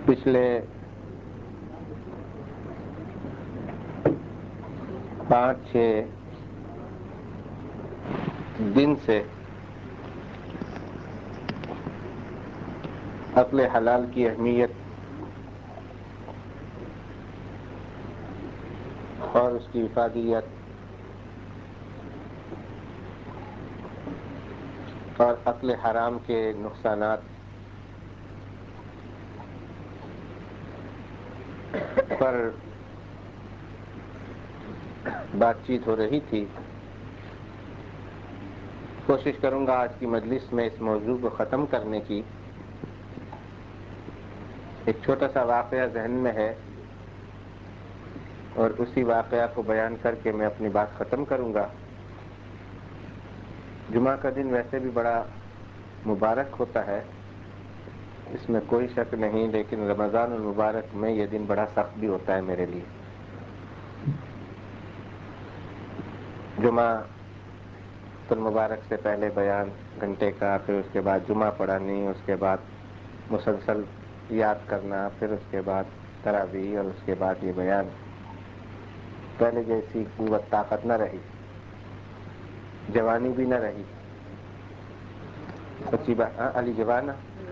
پچھلے 5-6 دن سے عقل حلال کی اہمیت اور اس کی افادیت اور عقل حرام کے نقصانات پر بات چیت ہو رہی تھی۔ کوشش کروں گا آج کی مجلس میں اس موضوع کو ختم کرنے کی۔ ایک چھوٹا سا واقعہ ذہن میں ہے اور اسی واقعہ کو بیان کر کے میں اپنی بات ختم کروں گا۔ جمعہ کا دن ویسے بھی بڑا مبارک ہوتا ہے، اس میں کوئی شک نہیں، لیکن رمضان المبارک میں یہ دن بڑا سخت بھی ہوتا ہے میرے لیے۔ جمعہ المبارک سے پہلے بیان گھنٹے کا، پھر اس کے بعد جمعہ پڑھانی، اس کے بعد مسلسل یاد کرنا، پھر اس کے بعد تراویح اور اس کے بعد یہ بیان، پہلے جیسی قوت طاقت نہ رہی، جوانی بھی نہ رہی۔ سچی بات، علی جوان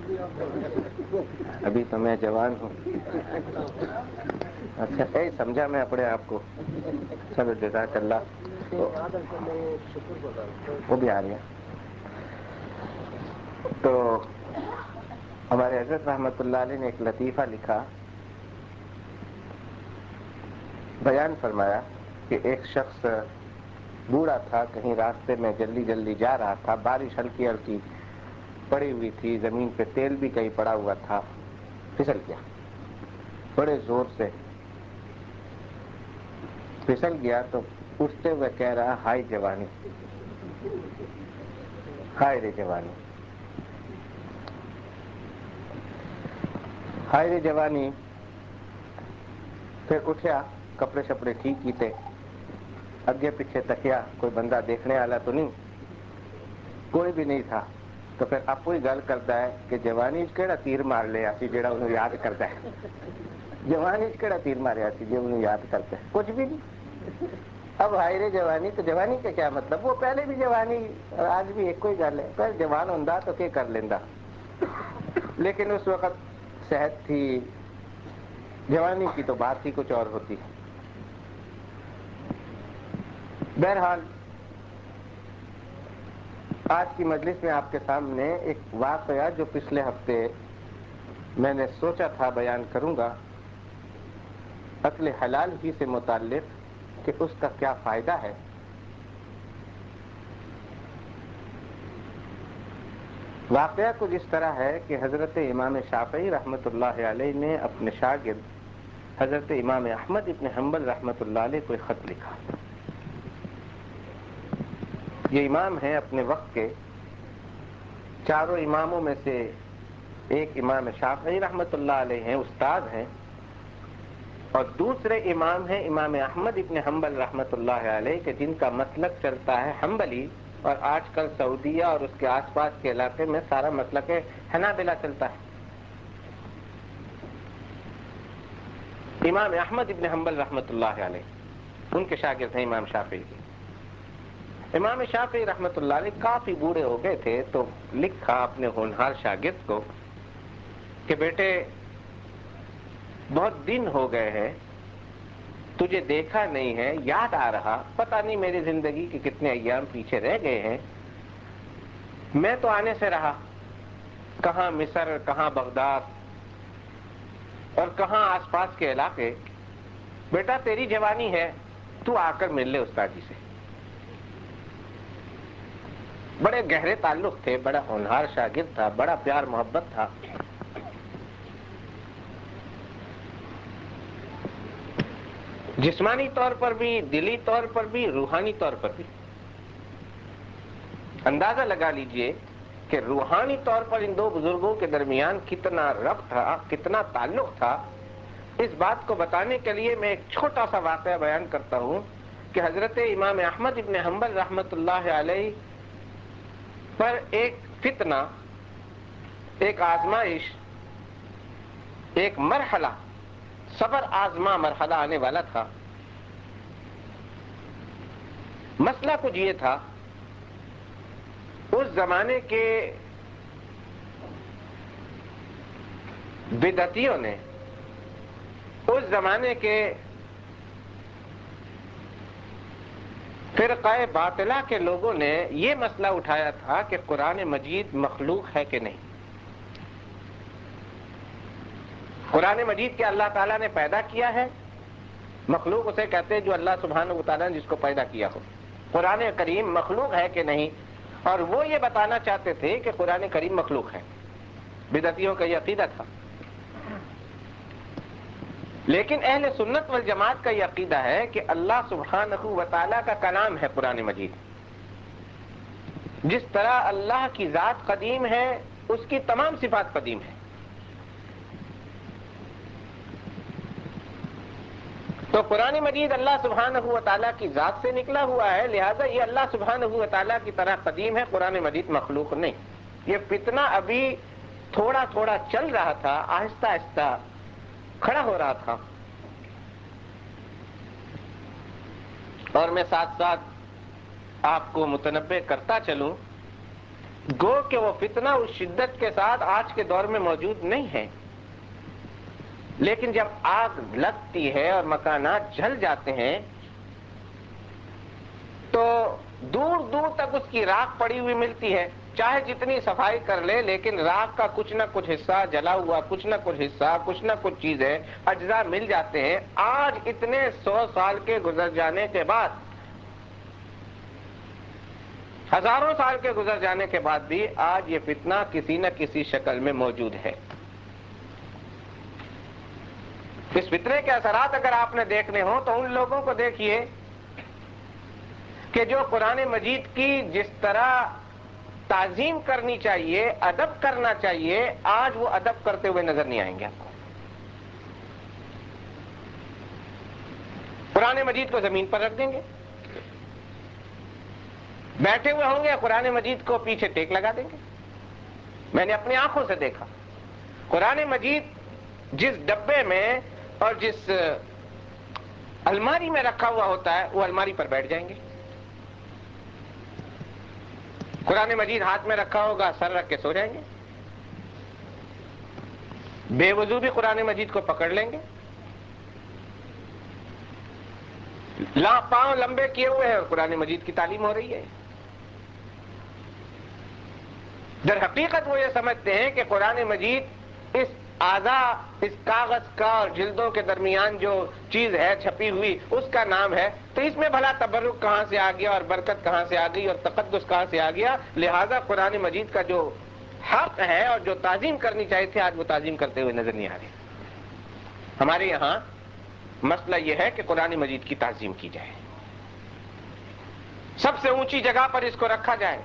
ابھی تو میں جوان ہوں۔ اچھا صحیح سمجھا میں اپنے آپ کو، چلو جزاک اللہ۔ وہ بھی آ رہی ہے۔ تو ہمارے حضرت رحمۃ اللہ علیہ نے ایک لطیفہ لکھا، بیان فرمایا کہ ایک شخص بوڑھا تھا، کہیں راستے میں جلدی جلدی جا رہا تھا، بارش ہلکی ہلکی پڑی ہوئی تھی، زمین پہ تیل بھی کہیں پڑا ہوا تھا، پھسل گیا، بڑے زور سے پھسل گیا۔ تو اٹھتے ہوئے کہہ رہا، ہائے جوانی، ہائے رے جوانی، ہائے رے جوانی۔ پھر اٹھیا، کپڑے شپڑے ٹھیک کیتے، اگے پیچھے تکیا، کوئی بندہ دیکھنے والا تو نہیں، کوئی بھی نہیں تھا۔ تو پھر آپ کوئی گل کرتا ہے کہ جوانی چ کیڑا تیر مار لیا سی جڑا انہوں یاد کرتا ہے، جوانی چ کیڑا تیر ماریا سی جو انہوں یاد کرتا ہے، کچھ بھی نہیں۔ اب ہائے رے جوانی، تو جوانی کا کیا مطلب؟ وہ پہلے بھی جوانی، آج بھی ایک کوئی گل ہے، پہلے جوان ہوندا تو کیا کر لیندا، لیکن اس وقت صحت تھی، جوانی کی تو بات ہی کچھ اور ہوتی۔ بہرحال آج کی مجلس میں آپ کے سامنے ایک واقعہ جو پچھلے ہفتے میں نے سوچا تھا بیان کروں گا، عقل حلال ہی سے متعلق، کہ اس کا کیا فائدہ ہے۔ واقعہ کچھ اس طرح ہے کہ حضرت امام شافعی رحمۃ اللہ علیہ نے اپنے شاگرد حضرت امام احمد ابن حنبل رحمۃ اللہ علیہ کو ایک خط لکھا۔ یہ امام ہیں اپنے وقت کے، چاروں اماموں میں سے ایک امام شافعی رحمۃ اللہ علیہ ہیں، استاد ہیں، اور دوسرے امام ہیں امام احمد ابن حنبل رحمۃ اللہ علیہ، کہ جن کا مسلک چلتا ہے حنبلی، اور آج کل سعودیہ اور اس کے آس پاس کے علاقے میں سارا مسلک حنابلہ چلتا ہے۔ امام احمد ابن حنبل رحمۃ اللہ علیہ ان کے شاگرد ہیں امام شافعی کے۔ امام شافعی رحمۃ اللہ علیہ کافی بوڑھے ہو گئے تھے، تو لکھا اپنے ہونہار شاگرد کو کہ بیٹے بہت دن ہو گئے ہیں، تجھے دیکھا نہیں ہے، یاد آ رہا، پتہ نہیں میری زندگی کے کتنے ایام پیچھے رہ گئے ہیں، میں تو آنے سے رہا، کہاں مصر، کہاں بغداد اور کہاں آس پاس کے علاقے، بیٹا تیری جوانی ہے، تو آ کر مل لے استاد جی سے۔ بڑے گہرے تعلق تھے، بڑا ہونہار شاگرد تھا، بڑا پیار محبت تھا۔ جسمانی طور پر بھی، دلی طور پر بھی، روحانی طور پر بھی۔ اندازہ لگا لیجئے کہ روحانی طور پر ان دو بزرگوں کے درمیان کتنا ربط تھا، کتنا تعلق تھا۔ اس بات کو بتانے کے لیے میں ایک چھوٹا سا واقعہ بیان کرتا ہوں کہ حضرت امام احمد ابن حنبل رحمۃ اللہ علیہ پر ایک فتنہ، ایک آزمائش ایک مرحلہ، صبر آزما مرحلہ آنے والا تھا۔ مسئلہ کچھ یہ تھا، اس زمانے کے بدعتیوں نے، اس زمانے کے فرقہ باطلہ کے لوگوں نے یہ مسئلہ اٹھایا تھا کہ قرآن مجید مخلوق ہے کہ نہیں۔ قرآن مجید کے اللہ تعالیٰ نے پیدا کیا ہے، مخلوق اسے کہتے ہیں جو اللہ سبحانہ وتعالیٰ نے جس کو پیدا کیا ہو۔ قرآن کریم مخلوق ہے کہ نہیں، اور وہ یہ بتانا چاہتے تھے کہ قرآن کریم مخلوق ہے۔ بدعتیوں کا یہ عقیدہ تھا۔ لیکن اہل سنت والجماعت کا یہ عقیدہ ہے کہ اللہ سبحانہ وتعالیٰ کا کلام ہے قرآن مجید۔ جس طرح اللہ کی ذات قدیم ہے، اس کی تمام صفات قدیم ہیں۔ تو قرآن مجید اللہ سبحانہ وتعالیٰ کی ذات سے نکلا ہوا ہے، لہذا یہ اللہ سبحانہ وتعالیٰ کی طرح قدیم ہے، قرآن مجید مخلوق نہیں۔ یہ فتنہ ابھی تھوڑا تھوڑا چل رہا تھا، آہستہ آہستہ کھڑا ہو رہا تھا، اور میں ساتھ ساتھ آپ کو متنبہ کرتا چلوں، گو کہ وہ فتنہ اس شدت کے ساتھ آج کے دور میں موجود نہیں ہے، لیکن جب آگ لگتی ہے اور مکانات جل جاتے ہیں تو دور دور تک اس کی راکھ پڑی ہوئی ملتی ہے، چاہے جتنی صفائی کر لے، لیکن راکھ کا کچھ نہ کچھ حصہ جلا ہوا، کچھ نہ کچھ حصہ، کچھ نہ کچھ چیزیں، اجزاء مل جاتے ہیں۔ آج اتنے 100 سال کے گزر جانے کے بعد، ہزاروں سال کے گزر جانے کے بعد بھی آج یہ فتنہ کسی نہ کسی شکل میں موجود ہے۔ اس فتنے کے اثرات اگر آپ نے دیکھنے ہوں تو ان لوگوں کو دیکھیے کہ جو قرآن مجید کی جس طرح تعظیم کرنی چاہیے، ادب کرنا چاہیے، آج وہ ادب کرتے ہوئے نظر نہیں آئیں گے آپ کو۔ قرآن مجید کو زمین پر رکھ دیں گے، بیٹھے ہوئے ہوں گے، قرآن مجید کو پیچھے ٹیک لگا دیں گے۔ میں نے اپنی آنکھوں سے دیکھا، قرآن مجید جس ڈبے میں اور جس الماری میں رکھا ہوا ہوتا ہے، وہ الماری پر بیٹھ جائیں گے۔ قرآن مجید ہاتھ میں رکھا ہوگا، سر رکھ کے سو جائیں گے۔ بے وضو بھی قرآن مجید کو پکڑ لیں گے، پاؤں لمبے کیے ہوئے ہیں اور قرآن مجید کی تعلیم ہو رہی ہے۔ در حقیقت وہ یہ سمجھتے ہیں کہ قرآن مجید اس اعضاء، اس کاغذ کا اور جلدوں کے درمیان جو چیز ہے چھپی ہوئی، اس کا نام ہے، تو اس میں بھلا تبرک کہاں سے آ گیا اور برکت کہاں سے آ گئی اور تقدس کہاں سے آ گیا؟ لہذا قرآن مجید کا جو حق ہے اور جو تعظیم کرنی چاہیے تھی، آج وہ تعظیم کرتے ہوئے نظر نہیں آ رہے۔ ہمارے یہاں مسئلہ یہ ہے کہ قرآن مجید کی تعظیم کی جائے، سب سے اونچی جگہ پر اس کو رکھا جائے،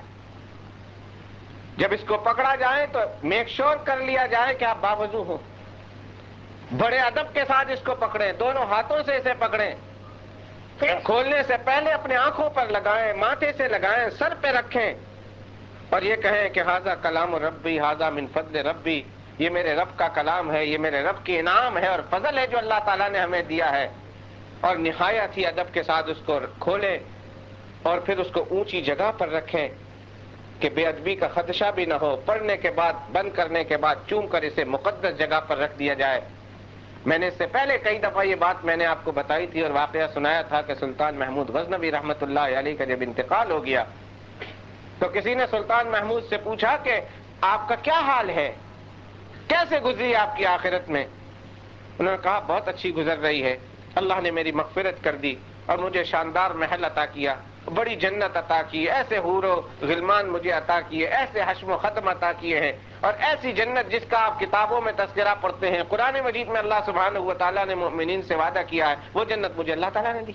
جب اس کو پکڑا جائے تو میک شور کر لیا جائے کہ آپ باوضو ہو، بڑے ادب کے ساتھ اس کو پکڑیں، دونوں ہاتھوں سے اسے پکڑیں، کھولنے سے پہلے اپنے آنکھوں پر لگائیں، ماتھے سے لگائیں، سر پہ رکھیں، اور یہ کہیں کہ ھذا کلام ربی ھذا من فضل ربی، یہ میرے رب کا کلام ہے، یہ میرے رب کی انعام ہے اور فضل ہے جو اللہ تعالیٰ نے ہمیں دیا ہے۔ اور نہایت ہی ادب کے ساتھ اس کو کھولیں اور پھر اس کو اونچی جگہ پر رکھیں کہ بے ادبی کا خدشہ بھی نہ ہو، پڑھنے کے بعد، بند کرنے کے بعد چوم کر اسے مقدس جگہ پر رکھ دیا جائے۔ میں نے اس سے پہلے کئی دفعہ یہ بات میں نے آپ کو بتائی تھی اور واقعہ سنایا تھا کہ سلطان محمود غزنوی رحمۃ اللہ علیہ کا جب انتقال ہو گیا تو کسی نے سلطان محمود سے پوچھا کہ آپ کا کیا حال ہے، کیسے گزری آپ کی آخرت میں؟ انہوں نے کہا بہت اچھی گزر رہی ہے، اللہ نے میری مغفرت کر دی اور مجھے شاندار محل عطا کیا، بڑی جنت عطا کی، ایسے حور و غلمان مجھے عطا کیے، ایسے حشم و ختم عطا کیے ہیں، اور ایسی جنت جس کا آپ کتابوں میں تذکرہ پڑھتے ہیں، قرآن مجید میں اللہ سبحانہ و تعالیٰ نے مؤمنین سے وعدہ کیا ہے، وہ جنت مجھے اللہ تعالیٰ نے دی۔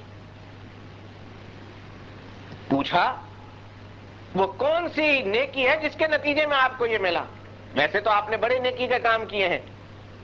پوچھا وہ کون سی نیکی ہے جس کے نتیجے میں آپ کو یہ ملا؟ ویسے تو آپ نے بڑے نیکی کے کام کیے ہیں،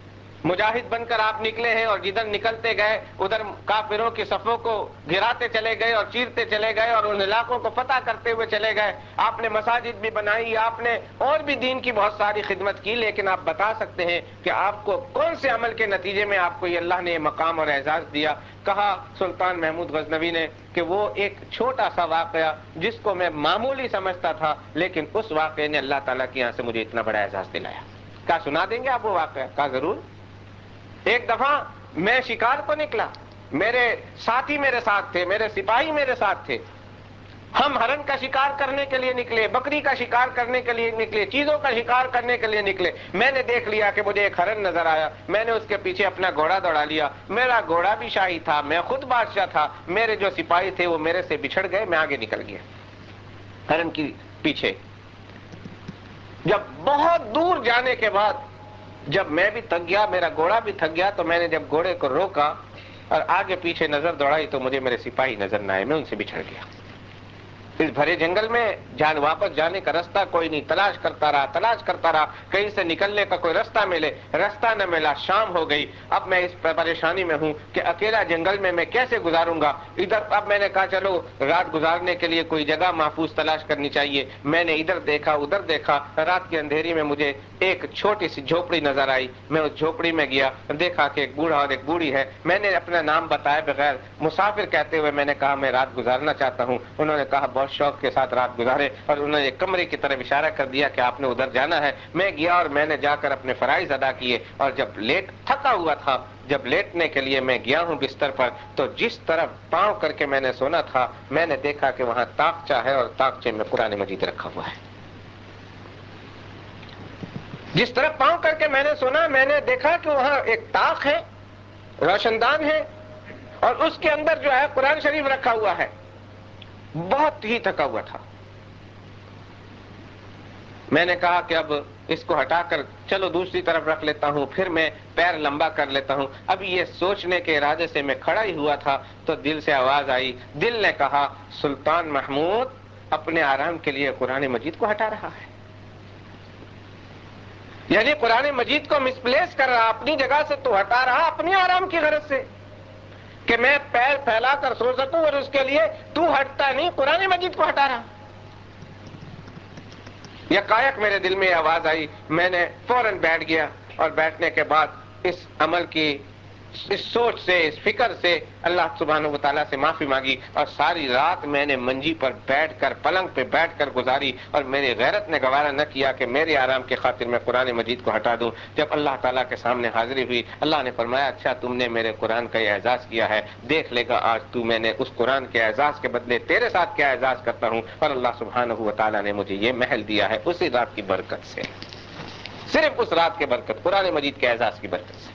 مجاہد بن کر آپ نکلے ہیں اور جدھر نکلتے گئے ادھر کافروں کی صفوں کو گراتے چلے گئے اور چیرتے چلے گئے اور ان علاقوں کو فتح کرتے ہوئے چلے گئے. آپ نے مساجد بھی بنائی, آپ نے اور بھی دین کی بہت ساری خدمت کی, لیکن آپ بتا سکتے ہیں کہ آپ کو کون سے عمل کے نتیجے میں آپ کو یہ اللہ نے مقام اور اعزاز دیا؟ کہا سلطان محمود غزنوی نے کہ وہ ایک چھوٹا سا واقعہ جس کو میں معمولی سمجھتا تھا, لیکن اس واقعے نے اللہ تعالیٰ کے یہاں سے مجھے اتنا بڑا اعزاز دلایا. کیا سنا دیں گے آپ وہ واقعہ؟ کہا ضرور. ایک دفعہ میں شکار کو نکلا, میرے ساتھی میرے ساتھ تھے, میرے سپاہی میرے ساتھ تھے. ہم ہرن کا شکار کرنے کے لیے نکلے, بکری کا شکار کرنے کے لیے نکلے, چیزوں کا شکار کرنے کے لیے نکلے. میں نے دیکھ لیا کہ مجھے ایک ہرن نظر آیا, میں نے اس کے پیچھے اپنا گھوڑا دوڑا لیا. میرا گھوڑا بھی شاہی تھا, میں خود بادشاہ تھا. میرے جو سپاہی تھے وہ میرے سے بچھڑ گئے, میں آگے نکل گیا ہرن کی پیچھے. جب بہت دور جانے کے بعد جب میں بھی تھک گیا, میرا گھوڑا بھی تھک گیا, تو میں نے جب گھوڑے کو روکا اور آگے پیچھے نظر دوڑائی تو مجھے میرے سپاہی نظر نہ آئے, میں ان سے بچھڑ گیا. اس بھرے جنگل میں واپس جانے کا رستہ کوئی نہیں, تلاش کرتا رہا, کہیں سے نکلنے کا کوئی رستہ ملے, رستہ نہ ملا. شام ہو گئی. اب میں اس پریشانی میں ہوں کہ اکیلا جنگل میں کیسے گزاروں گا ادھر. اب میں نے کہا چلو رات گزارنے کے لیے کوئی جگہ محفوظ تلاش کرنی چاہیے. میں نے ادھر دیکھا ادھر دیکھا, رات کے اندھیری میں مجھے ایک چھوٹی سی جھوپڑی نظر آئی. میں اس جھوپڑی میں گیا, دیکھا کہ ایک بوڑھا اور ایک بوڑھی ہے. میں نے اپنا نام بتائے بغیر مسافر کہتے ہوئے میں نے کہا میں رات گزارنا چاہتا ہوں. انہوں نے کہا بہت شوق کے ساتھ رات گزارے, اور انہوں نے ایک کمرے کی طرف اشارہ کر دیا کہ آپ نے ادھر جانا ہے. میں گیا اور میں نے جا کر اپنے فرائض ادا کیے, اور جب تھکا ہوا تھا, جب لیٹنے کے لیے میں گیا ہوں بستر پر, تو جس طرف پاؤں کر کے میں نے سونا تھا میں نے دیکھا کہ وہاں تاقچہ ہے اور تاقچے میں قرآن مجید رکھا ہوا ہے. جس طرف پاؤں کر کے میں نے سنا, میں نے دیکھا کہ وہاں ایک طاق ہے, روشن دان ہے, اور اس کے اندر جو ہے قرآن شریف رکھا ہوا ہے. بہت ہی تھکا ہوا تھا. میں نے کہا کہ اب اس کو ہٹا کر چلو دوسری طرف رکھ لیتا ہوں, پھر میں پیر لمبا کر لیتا ہوں. اب یہ سوچنے کے ارادے سے میں کھڑا ہی ہوا تھا تو دل سے آواز آئی. دل نے کہا سلطان محمود اپنے آرام کے لیے قرآن مجید کو ہٹا رہا ہے. یعنی قرآن مجید کو مسپلیس کر رہا, اپنی جگہ سے تو ہٹا رہا اپنے آرام کی غرض سے کہ میں پیر پھیلا کر سو سکوں, اور اس کے لیے تو ہٹتا نہیں, قرآن مجید کو ہٹا رہا. یکایک میرے دل میں آواز آئی, میں نے فوراً بیٹھ گیا, اور بیٹھنے کے بعد اس عمل کی اس سوچ سے, اس فکر سے اللہ سبحانہ و تعالیٰ سے معافی مانگی, اور ساری رات میں نے منجی پر بیٹھ کر, پلنگ پہ بیٹھ کر گزاری. اور میری غیرت نے گوارا نہ کیا کہ میرے آرام کی خاطر میں قرآن مجید کو ہٹا دوں. جب اللہ تعالیٰ کے سامنے حاضری ہوئی, اللہ نے فرمایا اچھا تم نے میرے قرآن کا یہ اعزاز کیا ہے, دیکھ لے گا آج تو میں نے اس قرآن کے اعزاز کے بدلے تیرے ساتھ کیا اعزاز کرتا ہوں. اور اللہ سبحانہ و تعالیٰ نے مجھے یہ محل دیا ہے اسی رات کی برکت سے, صرف اس رات کے برکت, قرآن مجید کے اعزاز کی برکت سے.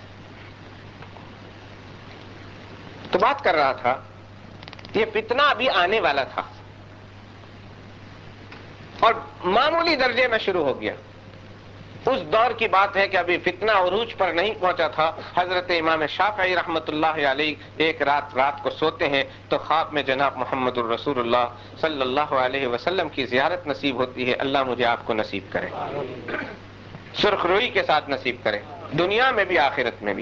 تو بات کر رہا تھا یہ فتنہ ابھی آنے والا تھا اور معمولی درجے میں شروع ہو گیا. اس دور کی بات ہے کہ ابھی فتنہ عروج پر نہیں پہنچا تھا. حضرت امام شافعی رحمۃ اللہ علیہ ایک رات کو سوتے ہیں تو خواب میں جناب محمد الرسول اللہ صلی اللہ علیہ وسلم کی زیارت نصیب ہوتی ہے. اللہ مجھے آپ کو نصیب کرے, سرخ روئی کے ساتھ نصیب کرے, دنیا میں بھی آخرت میں بھی.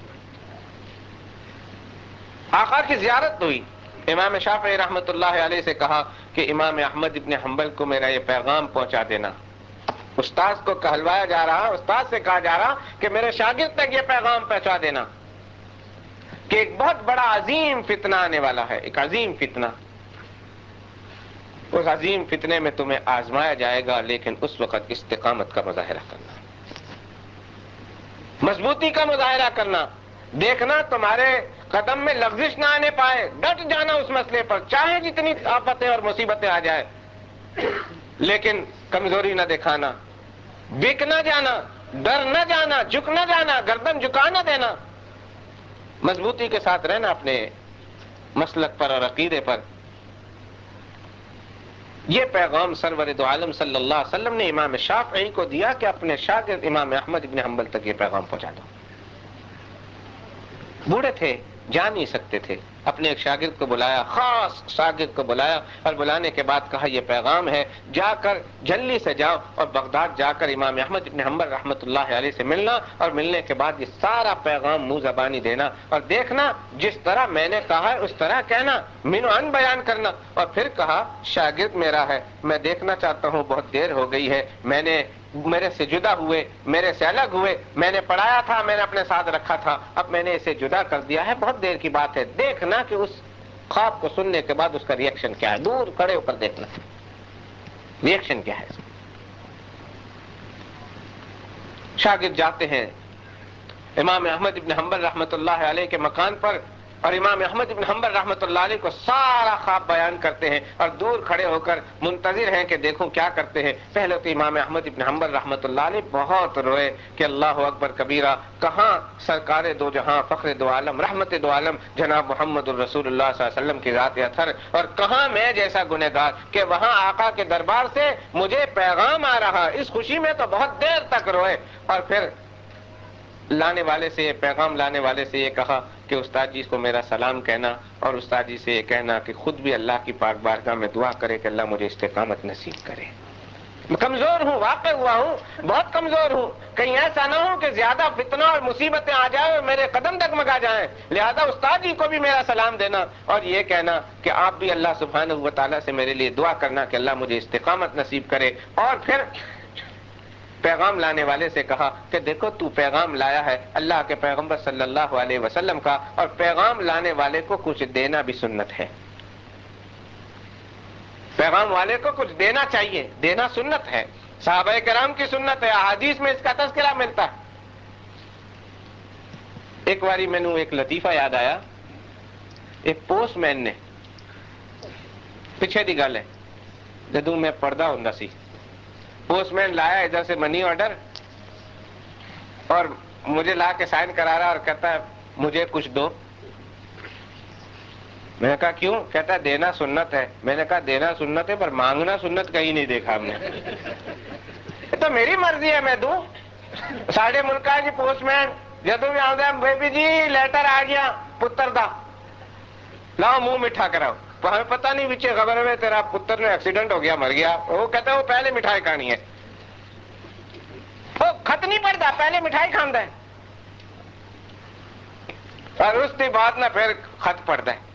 آقا کی زیارت ہوئی. امام شافعی رحمۃ اللہ علیہ سے کہا کہ امام احمد ابن حنبل کو میرا یہ پیغام پہنچا دینا. استاد کو کہلوایا جا رہا, استاد سے کہا جا رہا کہ میرے شاگرد تک یہ پیغام پہنچا دینا کہ ایک بہت بڑا عظیم فتنہ آنے والا ہے, ایک عظیم فتنہ. اس عظیم فتنے میں تمہیں آزمایا جائے گا, لیکن اس وقت استقامت کا مظاہرہ کرنا, مضبوطی کا مظاہرہ کرنا, دیکھنا تمہارے قدم میں لغزش نہ آنے پائے, ڈٹ جانا اس مسئلے پر چاہے جتنی آفتیں اور مصیبتیں آ جائے, لیکن کمزوری نہ دکھانا, بک نہ جانا, ڈر نہ جانا, جھک نہ جانا, گردن جھکا نہ دینا, مضبوطی کے ساتھ رہنا اپنے مسلک پر اور عقیدے پر. یہ پیغام سرور دو عالم صلی اللہ علیہ وسلم نے امام شافعی کو دیا کہ اپنے شاگرد امام احمد ابن حنبل تک یہ پیغام پہنچا دو. بوڑھے تھے, جا نہیں سکتے تھے، اپنے ایک شاگرد کو بلایا، خاص شاگرد کو بلایا، اور بلانے کے بعد کہا یہ پیغام ہے، جا کر جلدی سے جاؤ اور بغداد جا کر امام احمد ابن حنبل رحمۃ اللہ علیہ سے ملنا، اور ملنے کے بعد یہ سارا پیغام منہ زبانی دینا، اور دیکھنا جس طرح میں نے کہا ہے اس طرح کہنا، منو ان بیان کرنا۔ اور پھر کہا شاگرد میرا ہے، میں دیکھنا چاہتا ہوں، بہت دیر ہو گئی ہے، میرے سے جدا ہوئے، میرے سے الگ ہوئے، میں نے پڑھایا تھا، میں نے اپنے ساتھ رکھا تھا، اب میں نے اسے جدا کر دیا ہے، بہت دیر کی بات ہے، دیکھنا کہ اس خواب کو سننے کے بعد اس کا ری ایکشن کیا ہے، دور کھڑے ہو کر دیکھنا ری ایکشن کیا ہے۔ شاگرد جاتے ہیں امام احمد ابن حنبل رحمۃ اللہ علیہ کے مکان پر، اور امام احمد ابن حنبل رحمۃ اللہ علیہ کو سارا خواب بیان کرتے ہیں، اور دور کھڑے ہو کر منتظر ہیں کہ دیکھوں کیا کرتے ہیں۔ پہلے تو امام احمد ابن حنبل رحمۃ اللہ علیہ بہت روئے کہ اللہ اکبر کبیرہ، کہاں سرکار دو جہاں فخر دو عالم رحمت دو عالم جناب محمد الرسول اللہ صلی اللہ علیہ وسلم کی ذات اطہر، اور کہاں میں جیسا گنہگار کہ وہاں آقا کے دربار سے مجھے پیغام آ رہا۔ اس خوشی میں تو بہت دیر تک روئے، اور پھر لانے والے سے، پیغام لانے والے سے یہ کہا کہ استاد جی کو میرا سلام کہنا، اور استاد جی سے یہ کہنا کہ خود بھی اللہ کی پاک بارگاہ میں دعا کرے کہ اللہ مجھے استقامت نصیب کرے۔ میں کمزور ہوں، واقع ہوا ہوں، بہت کمزور ہوں، کہیں ایسا نہ ہو کہ زیادہ فتنہ اور مصیبتیں آ جائیں اور میرے قدم ڈگمگا جائیں، لہذا استاد جی کو بھی میرا سلام دینا، اور یہ کہنا کہ آپ بھی اللہ سبحانہ و تعالیٰ سے میرے لیے دعا کرنا کہ اللہ مجھے استقامت نصیب کرے۔ اور پھر پیغام لانے والے سے کہا کہ دیکھو تو پیغام لایا ہے اللہ کے پیغمبر صلی اللہ علیہ وسلم کا، اور پیغام لانے والے کو کچھ دینا بھی سنت ہے، پیغام والے کو کچھ دینا چاہیے، دینا سنت ہے، صحابہ کرام کی سنت ہے، احادیث میں اس کا تذکرہ ملتا ہے۔ ایک باری میں نے ایک لطیفہ یاد آیا، ایک پوسٹ مین نے، پیچھے دی گل ہے جدوں میں پڑھدا ہوندا سی، پوسٹ مین لایا ادھر سے منی آرڈر، اور مجھے لا کے سائن کرا رہا اور کہتا ہے مجھے کچھ دو۔ میں نے کہا کیوں؟ کہتا ہے دینا سنت ہے۔ میں نے کہا دینا سنت ہے پر مانگنا سنت کہیں نہیں دیکھا ہم نے۔ تو میری مرضی ہے میں دوں۔ ساڈے ملک جی پوسٹ مین جدوں بھی آتا ہے بیبی جی لیٹر آ گیا پتر دا، لاؤ منہ میٹھا کراؤ، ہمیں پتہ نہیں بچے خبر ہے تیرا پتر نے ایکسیڈنٹ ہو گیا مر گیا، وہ کہتا ہے وہ پہلے مٹھائی کھانی ہے، وہ خط نہیں پڑھتا پہلے مٹھائی کھاندا ہے، اور اس کے بعد نہ پھر خط پڑھتا ہے،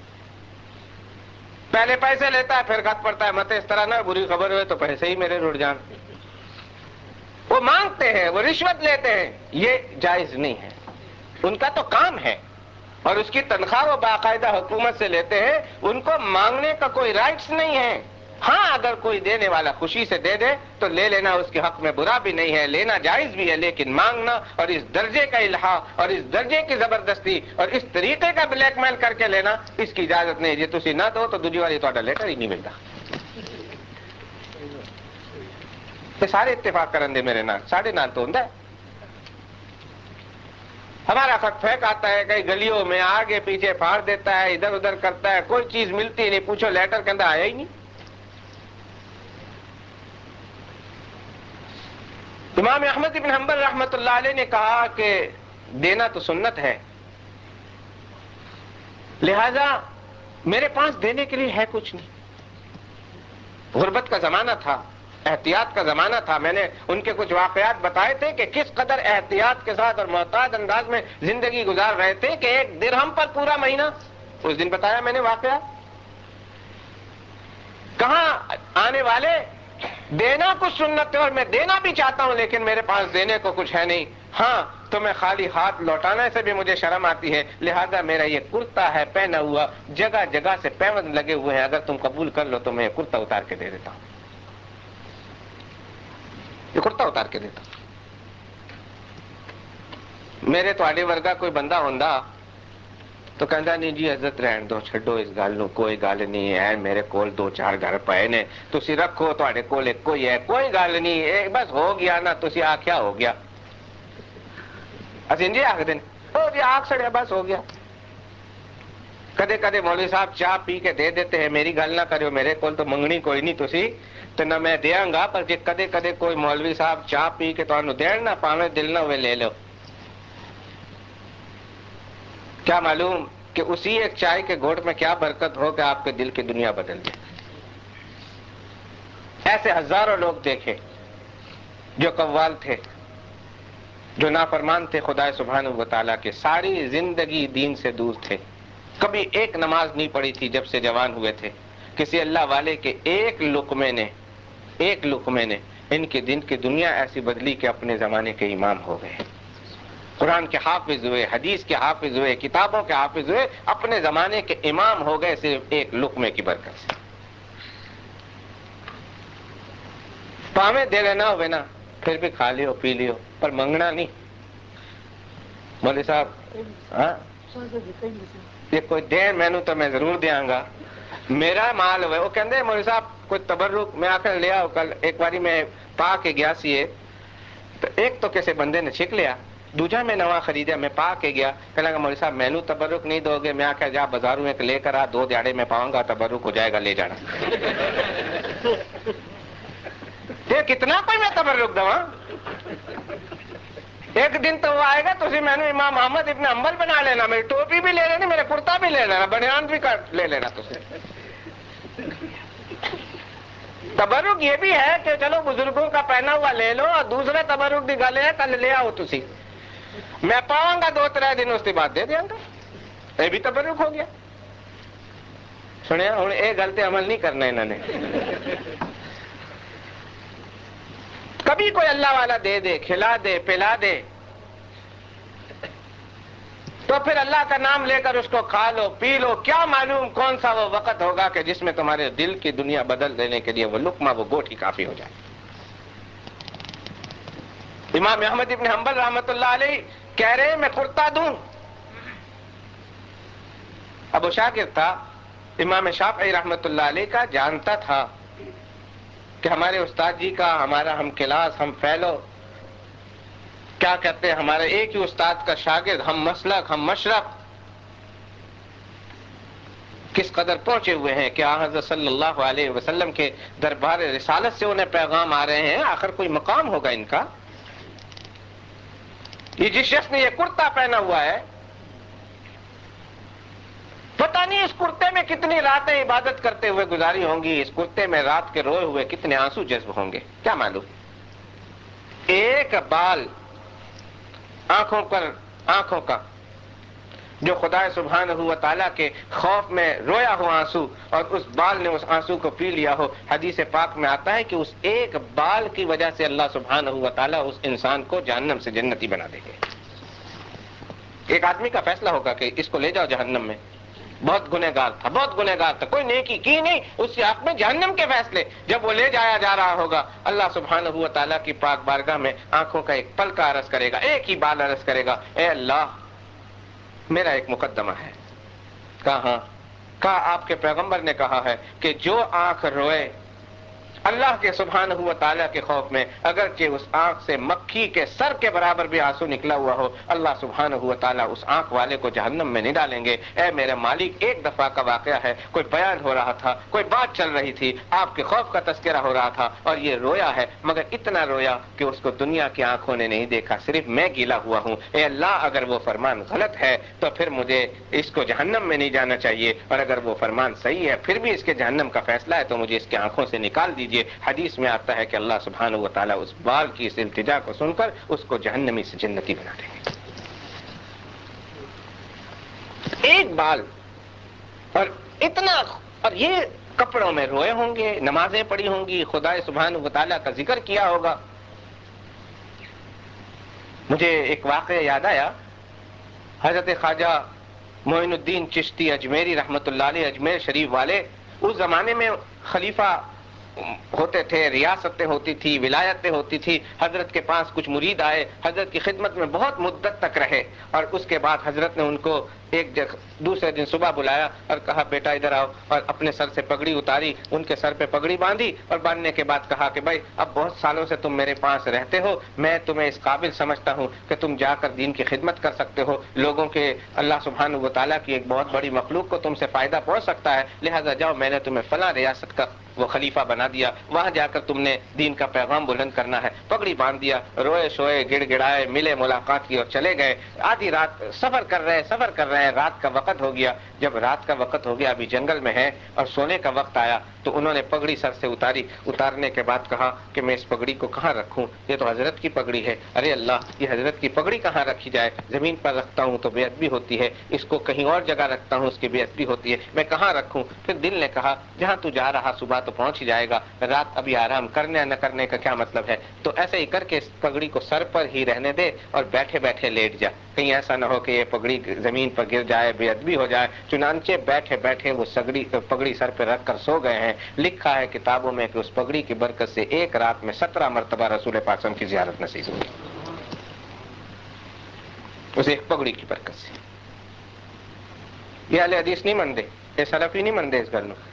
پہلے پیسے لیتا ہے پھر خط پڑتا ہے، مت اس طرح نہ بری خبر ہوئے تو پیسے ہی میرے رڑ جان۔ وہ مانگتے ہیں، وہ رشوت لیتے ہیں، یہ جائز نہیں ہے، ان کا تو کام ہے، اور اس کی تنخواہ وہ باقاعدہ حکومت سے لیتے ہیں، ان کو مانگنے کا کوئی رائٹس نہیں ہے۔ ہاں اگر کوئی دینے والا خوشی سے دے دے تو لے لینا اس کے حق میں برا بھی نہیں ہے، لینا جائز بھی ہے، لیکن مانگنا اور اس درجے کا الحاح اور اس درجے کی زبردستی اور اس طریقے کا بلیک میل کر کے لینا، اس کی اجازت نہیں، جی تسی نہ دو تو دوجی واری تہاڈا لیٹر ہی نہیں ملتا۔ یہ سارے اتفاق کرن دے میرے نال، ساڈے نال تو ہوندا ہے۔ ہمارا خط پھینک آتا ہے کئی گلیوں میں، آگے پیچھے پھاڑ دیتا ہے، ادھر ادھر کرتا ہے، کوئی چیز ملتی نہیں، پوچھو لیٹر کہندا آیا ہی نہیں۔ امام احمد بن حنبل رحمۃ اللہ علیہ نے کہا کہ دینا تو سنت ہے، لہذا میرے پاس دینے کے لیے ہے کچھ نہیں۔ غربت کا زمانہ تھا، احتیاط کا زمانہ تھا، میں نے ان کے کچھ واقعات بتائے تھے کہ کس قدر احتیاط کے ساتھ اور محتاط انداز میں زندگی گزار رہے تھے کہ ایک درہم پر پورا مہینہ، اس دن بتایا میں نے واقعہ، کہاں آنے والے دینا کچھ سنت ہے اور میں دینا بھی چاہتا ہوں لیکن میرے پاس دینے کو کچھ ہے نہیں، ہاں تو میں خالی ہاتھ لوٹانے سے بھی مجھے شرم آتی ہے، لہذا میرا یہ کرتا ہے پہنا ہوا، جگہ جگہ سے پیوند لگے ہوئے ہیں، اگر تم قبول کر لو تو میں یہ کرتا اتار کے دے دیتا ہوں، یہ کرتا اتار کے دیتا ہوں۔ میرے تواڈے ورگا کوئی بندہ ہوندا تو کہندا نہیں جی عزت رہن دو، چھڈو اس گل نو، کوئی گل نہیں ہے، میرے کول دو چار گھر پئے نے، تسی رکھو، تواڈے کول ایک کوئی ہے، کوئی گل نہیں، بس ہو گیا نا، تسی آکھیا ہو گیا، اسی انجی آکھدے نے، او جی آکھ چھڑیا بس ہو گیا۔ کدے کدے مولوی صاحب چاہ پی کے دے دیتے ہیں، میری گل نہ کریو، میرے کول تو منگنی کوئی نہیں تسی تو نہ میں دیاں گا، پر جے کدے کدے کوئی مولوی صاحب چاہ پی کے تانوں دین نہ پاویں دل نہ ہوئے لے لو۔ کیا معلوم کہ اسی ایک چائے کے گھونٹ میں کیا برکت ہو کہ آپ کے دل کی دنیا بدل جائے۔ ایسے ہزاروں لوگ دیکھے جو قوال تھے، جو نافرمان تھے خدا سبحانہ و تعالیٰ کے، ساری زندگی دین سے دور تھے، کبھی ایک نماز نہیں پڑھی تھی جب سے جوان ہوئے تھے۔ کسی اللہ والے کے ایک لقمے نے ان کے دن کی دنیا ایسی بدلی کہ اپنے زمانے کے امام ہو گئے، قرآن کے حافظ ہوئے، حدیث کے حافظ ہوئے، کتابوں کے حافظ ہوئے، اپنے زمانے کے امام ہو گئے صرف ایک لقمے کی برکت سے۔ پاویں دے لینا ہوئے نا پھر بھی کھا لیو پی لیو، پر منگنا نہیں۔ مولوی صاحب ہاں یہ کوئی دین مینو تو میں ضرور دیاں گا، میرا مال ہوئے۔ وہ کہندے مولوی صاحب کوئی تبرک، میں آخر لیا کل ایک باری میں پا کے گیا سی تو ایک تو کسی بندے نے چھک لیا، دوجا میں نواں خریدیا، میں پا کے گیا، کہنے لگا مولوی صاحب مینو تبرک نہیں دو گے؟ میں آخیا جا بازاروں ایک لے کر آ، 2 دیہڑے میں پاؤں گا، تبرک ہو جائے گا، لے جانا۔ یہ کتنا کوئی میں تبرک دوا؟ ایک دن تو وہ آئے گا تو میں نے امام محمد ابن حنبل بنا لینا، میری ٹوپی بھی لے لینا، میرا کرتا بھی لے لینا، بنیان بھی لے لینا۔ تبرک یہ بھی ہے کہ چلو بزرگوں کا پہنا ہوا لے لو، اور دوسرا تبرک کی گل ہے کل لے آؤ تسی، میں پاؤں گا 2-3 دن اس کے بعد دے دیا گا، یہ بھی تبرک ہو گیا۔ سنیا ہوں یہ گل تے عمل نہیں کرنا انہوں نے۔ کبھی کوئی اللہ والا دے دے، کھلا دے، پلا دے، تو پھر اللہ کا نام لے کر اس کو کھا لو پی لو، کیا معلوم کون سا وہ وقت ہوگا کہ جس میں تمہارے دل کی دنیا بدل دینے کے لیے وہ لقمہ، وہ گوٹھ ہی کافی ہو جائے۔ امام احمد ابن حنبل رحمۃ اللہ علیہ کہہ رہے ہیں میں کرتا دوں۔ اب وہ شاگرد تھا امام شافعی رحمۃ اللہ علیہ کا، جانتا تھا کہ ہمارے استاد جی کا، ہمارا ہم کلاس، ہم فیلو، کیا کہتے ہیں، ہمارے ایک ہی استاد کا شاگرد، ہم مسلک، ہم مشرق، کس قدر پہنچے ہوئے ہیں کہ حضرت صلی اللہ علیہ وسلم کے دربار رسالت سے انہیں پیغام آ رہے ہیں، آخر کوئی مقام ہوگا ان کا۔ یہ جس شخص نے یہ کرتا پہنا ہوا ہے، پتہ نہیں اس کرتے میں کتنی راتیں عبادت کرتے ہوئے گزاری ہوں گی، اس کرتے میں رات کے روئے ہوئے کتنے آنسو جذب ہوں گے، کیا معلوم۔ ایک بال آنکھوں کا جو خدا سبحانہ و تعالیٰ کے خوف میں رویا ہو آنسو، اور اس بال نے اس آنسو کو پی لیا ہو، حدیث پاک میں آتا ہے کہ اس ایک بال کی وجہ سے اللہ سبحانہ و تعالیٰ اس انسان کو جہنم سے جنتی بنا دے گے۔ ایک آدمی کا فیصلہ ہوگا کہ اس کو لے جاؤ جہنم میں، بہت گنہگار تھا، کوئی نیکی کی نہیں، اس کے حق میں جہنم کے فیصلے، جب وہ لے جایا جا رہا ہوگا، اللہ سبحانہ و تعالیٰ کی پاک بارگاہ میں آنکھوں کا ایک پل کا عرض کرے گا، ایک ہی بال عرض کرے گا، اے اللہ میرا ایک مقدمہ ہے۔ کہا آپ کے پیغمبر نے کہا ہے کہ جو آنکھ روئے اللہ کے سبحانہ و تعالیٰ کے خوف میں، اگرچہ اس آنکھ سے مکھی کے سر کے برابر بھی آنسو نکلا ہوا ہو، اللہ سبحانہ و تعالیٰ اس آنکھ والے کو جہنم میں نہیں ڈالیں گے۔ اے میرے مالک، ایک دفعہ کا واقعہ ہے، کوئی بیان ہو رہا تھا، کوئی بات چل رہی تھی، آپ کے خوف کا تذکرہ ہو رہا تھا، اور یہ رویا ہے، مگر اتنا رویا کہ اس کو دنیا کی آنکھوں نے نہیں دیکھا، صرف میں گیلا ہوا ہوں۔ اے اللہ اگر وہ فرمان غلط ہے تو پھر مجھے اس کو جہنم میں نہیں جانا چاہیے، اور اگر وہ فرمان صحیح ہے پھر بھی اس کے جہنم کا فیصلہ ہے تو مجھے اس کے آنکھوں سے نکال دیجیے۔ حدیث میں آتا ہے کہ اللہ سبحانہ و تعالیٰ اس بال کی اس التجا کو سن کر اس کو جہنمی سے جنتی بنا دیں گے۔ ایک بال، اور اتنا، اور یہ کپڑوں میں روئے ہوں گے، نمازیں پڑھی ہوں گی، خدا سبحانہ و تعالیٰ کا ذکر کیا ہوگا۔ مجھے ایک واقعہ یاد آیا، حضرت خواجہ معین الدین چشتی اجمیری رحمۃ اللہ علیہ، اجمیر شریف والے، اس زمانے میں خلیفہ ہوتے تھے، ریاستیں ہوتی تھی، ولایتیں ہوتی تھی۔ حضرت کے پاس کچھ مرید آئے، حضرت کی خدمت میں بہت مدت تک رہے، اور اس کے بعد حضرت نے ان کو دوسرے دن صبح بلایا اور کہا بیٹا ادھر آؤ، اور اپنے سر سے پگڑی اتاری، ان کے سر پہ پگڑی باندھی، اور باندھنے کے بعد کہا کہ بھائی اب بہت سالوں سے تم میرے پاس رہتے ہو، میں تمہیں اس قابل سمجھتا ہوں کہ تم جا کر دین کی خدمت کر سکتے ہو، لوگوں کے اللہ سبحانہ و تعالیٰ کی ایک بہت بڑی مخلوق کو تم سے فائدہ پہنچ سکتا ہے، لہذا جاؤ، میں نے تمہیں فلاں ریاست کا وہ خلیفہ بنا دیا، وہاں جا کر تم نے دین کا پیغام بلند کرنا ہے، پگڑی باندھ دیا، روئے سوئے گڑ گڑائے، ملے ملاقات کی اور چلے گئے۔ آدھی رات سفر کر رہے ہیں، رات کا وقت ہو گیا۔ جب رات کا وقت ہو گیا، ابھی جنگل میں ہے اور سونے کا وقت آیا، تو انہوں نے پگڑی سر سے اتاری۔ اتارنے کے بعد کہا کہ میں اس پگڑی کو کہاں رکھوں، یہ تو حضرت کی پگڑی ہے۔ ارے اللہ، یہ حضرت کی پگڑی کہاں رکھی جائے؟ زمین پر رکھتا ہوں تو بے ادبی ہوتی ہے، اس کو کہیں اور جگہ رکھتا ہوں اس کی بے ادبی ہوتی ہے، میں کہاں رکھوں؟ پھر دل نے کہا جہاں تو جا رہا صبح تو پہنچ ہی جائے گا، رات ابھی آرام کرنے نہ کرنے کا کیا مطلب ہے؟ تو ایسے ہی کر کے اس پگڑی کو سر پر ہی رہنے دے اور بیٹھے بیٹھے لیٹ جا، کہیں ایسا نہ ہو کہ یہ پگڑی زمین پر گر جائے، بے ادبی ہو جائے۔ چنانچہ بیٹھے بیٹھے وہ پگڑی سر پہ رکھ کر سو گئے ہیں۔ لکھا ہے کتابوں میں کہ اس پگڑی کی برکت سے ایک رات میں 17 مرتبہ رسول پاک صلی اللہ علیہ وسلم کی زیارت نصیب ہوئی، اس ایک پگڑی کی برکت سے۔ یہ اہل حدیث نہیں منتے، یہ سلفی نہیں منتے اس گل نو،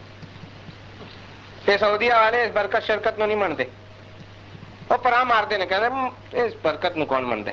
یہ سعودیہ والے اس برکت شرکت نو نہیں منتے، وہ پرا مارتے ہیں، کہتے اس برکت نو کون منتے۔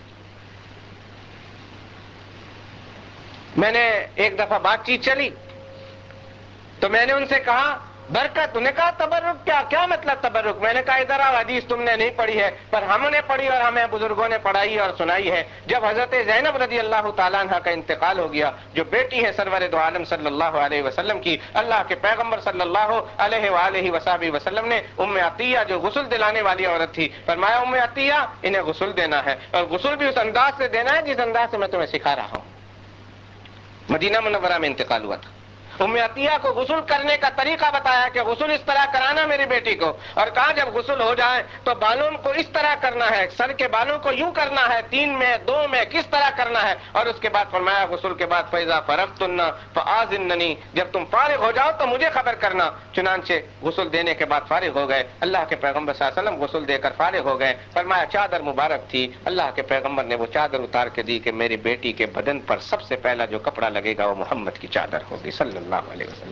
میں نے ایک دفعہ بات چیت چلی تو میں نے ان سے کہا برکت، انہوں نے کہا تبرک کیا مطلب تبرک؟ میں نے کہا ادھر آؤ، حدیث تم نے نہیں پڑھی ہے پر ہم نے پڑھی اور ہمیں بزرگوں نے پڑھائی اور سنائی ہے۔ جب حضرت زینب رضی اللہ تعالیٰ عنہ کا انتقال ہو گیا، جو بیٹی ہے سرور دو عالم صلی اللہ علیہ وسلم کی، اللہ کے پیغمبر صلی اللہ علیہ وآلہ وصحبہ وسلم نے عطیہ جو غسل دلانے والی عورت تھی، فرمایا عطیہ انہیں غسل دینا ہے، اور غسل بھی اس انداز سے دینا ہے جس انداز سے میں تمہیں سکھا رہا ہوں۔ مدینہ منورہ میں انتقال ہوا تھا، عطیہ کو غسل کرنے کا طریقہ بتایا کہ غسل اس طرح کرانا میری بیٹی کو، اور کہا جب غسل ہو جائے تو بالوں کو اس طرح کرنا ہے، سر کے بالوں کو یوں کرنا ہے، 3 میں 2 میں کس طرح کرنا ہے، اور اس کے بعد فرمایا غسل کے بعد فَإِذَا فَرَغْتُنَّ فَآذِنَّنِي، جب تم فارغ ہو جاؤ تو مجھے خبر کرنا۔ چنانچہ غسل دینے کے بعد فارغ ہو گئے، اللہ کے پیغمبر صلی اللہ علیہ وسلم غسل دے کر فارغ ہو گئے، فرمایا چادر مبارک تھی، اللہ کے پیغمبر نے وہ چادر اتار کے دی کہ میری بیٹی کے بدن پر سب سے پہلا جو کپڑا لگے گا وہ محمد کی چادر ہوگی صلی اللہ علیہ وسلم۔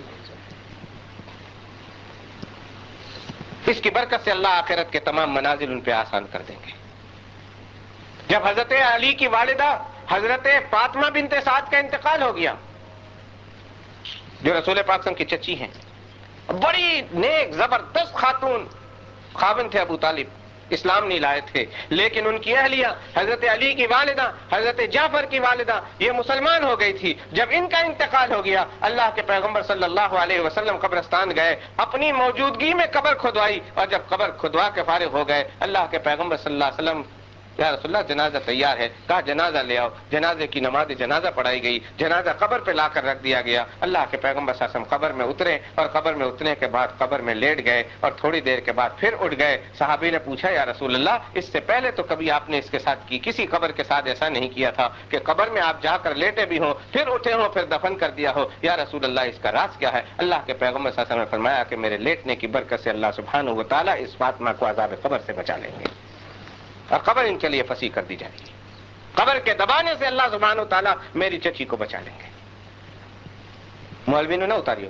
اس کی برکت سے اللہ آخرت کے تمام منازل ان پہ آسان کر دیں گے۔ جب حضرت علی کی والدہ حضرت فاطمہ بنت سعد کا انتقال ہو گیا، جو رسول پاک صلی اللہ علیہ وسلم کی چچی ہیں، بڑی نیک زبردست خاتون، خاوند تھے ابو طالب، اسلام نہیں لائے تھے، لیکن ان کی اہلیہ حضرت علی کی والدہ حضرت جعفر کی والدہ یہ مسلمان ہو گئی تھی۔ جب ان کا انتقال ہو گیا، اللہ کے پیغمبر صلی اللہ علیہ وسلم قبرستان گئے، اپنی موجودگی میں قبر کھدوائی، اور جب قبر کھدوا کے فارغ ہو گئے، اللہ کے پیغمبر صلی اللہ علیہ وسلم یا رسول اللہ جنازہ تیار ہے، کہا جنازہ لے آؤ، جنازے کی نماز جنازہ پڑھائی گئی، جنازہ قبر پہ لا کر رکھ دیا گیا۔ اللہ کے پیغمبر صلی اللہ علیہ وسلم قبر میں اترے، اور قبر میں اترنے کے بعد قبر میں لیٹ گئے، اور تھوڑی دیر کے بعد پھر اٹھ گئے۔ صحابی نے پوچھا یا رسول اللہ، اس سے پہلے تو کبھی آپ نے اس کے ساتھ کسی قبر کے ساتھ ایسا نہیں کیا تھا کہ قبر میں آپ جا کر لیٹے بھی ہوں، پھر اٹھے ہوں، پھر دفن کر دیا ہو، یا رسول اللہ اس کا راز کیا ہے؟ اللہ کے پیغمبر صلی اللہ علیہ وسلم نے فرمایا کہ میرے لیٹنے کی برکت سے اللہ سبحانہ و تعالیٰ اس فاطمہ کو عذاب قبر سے بچا لیں گے، اور قبر ان کے لیے فصیح کر دی جائے گی، قبر کے دبانے سے اللہ سبحانہ و تعالیٰ میری چچی کو بچا لیں گے۔ مولوی نے نہ اتاریو،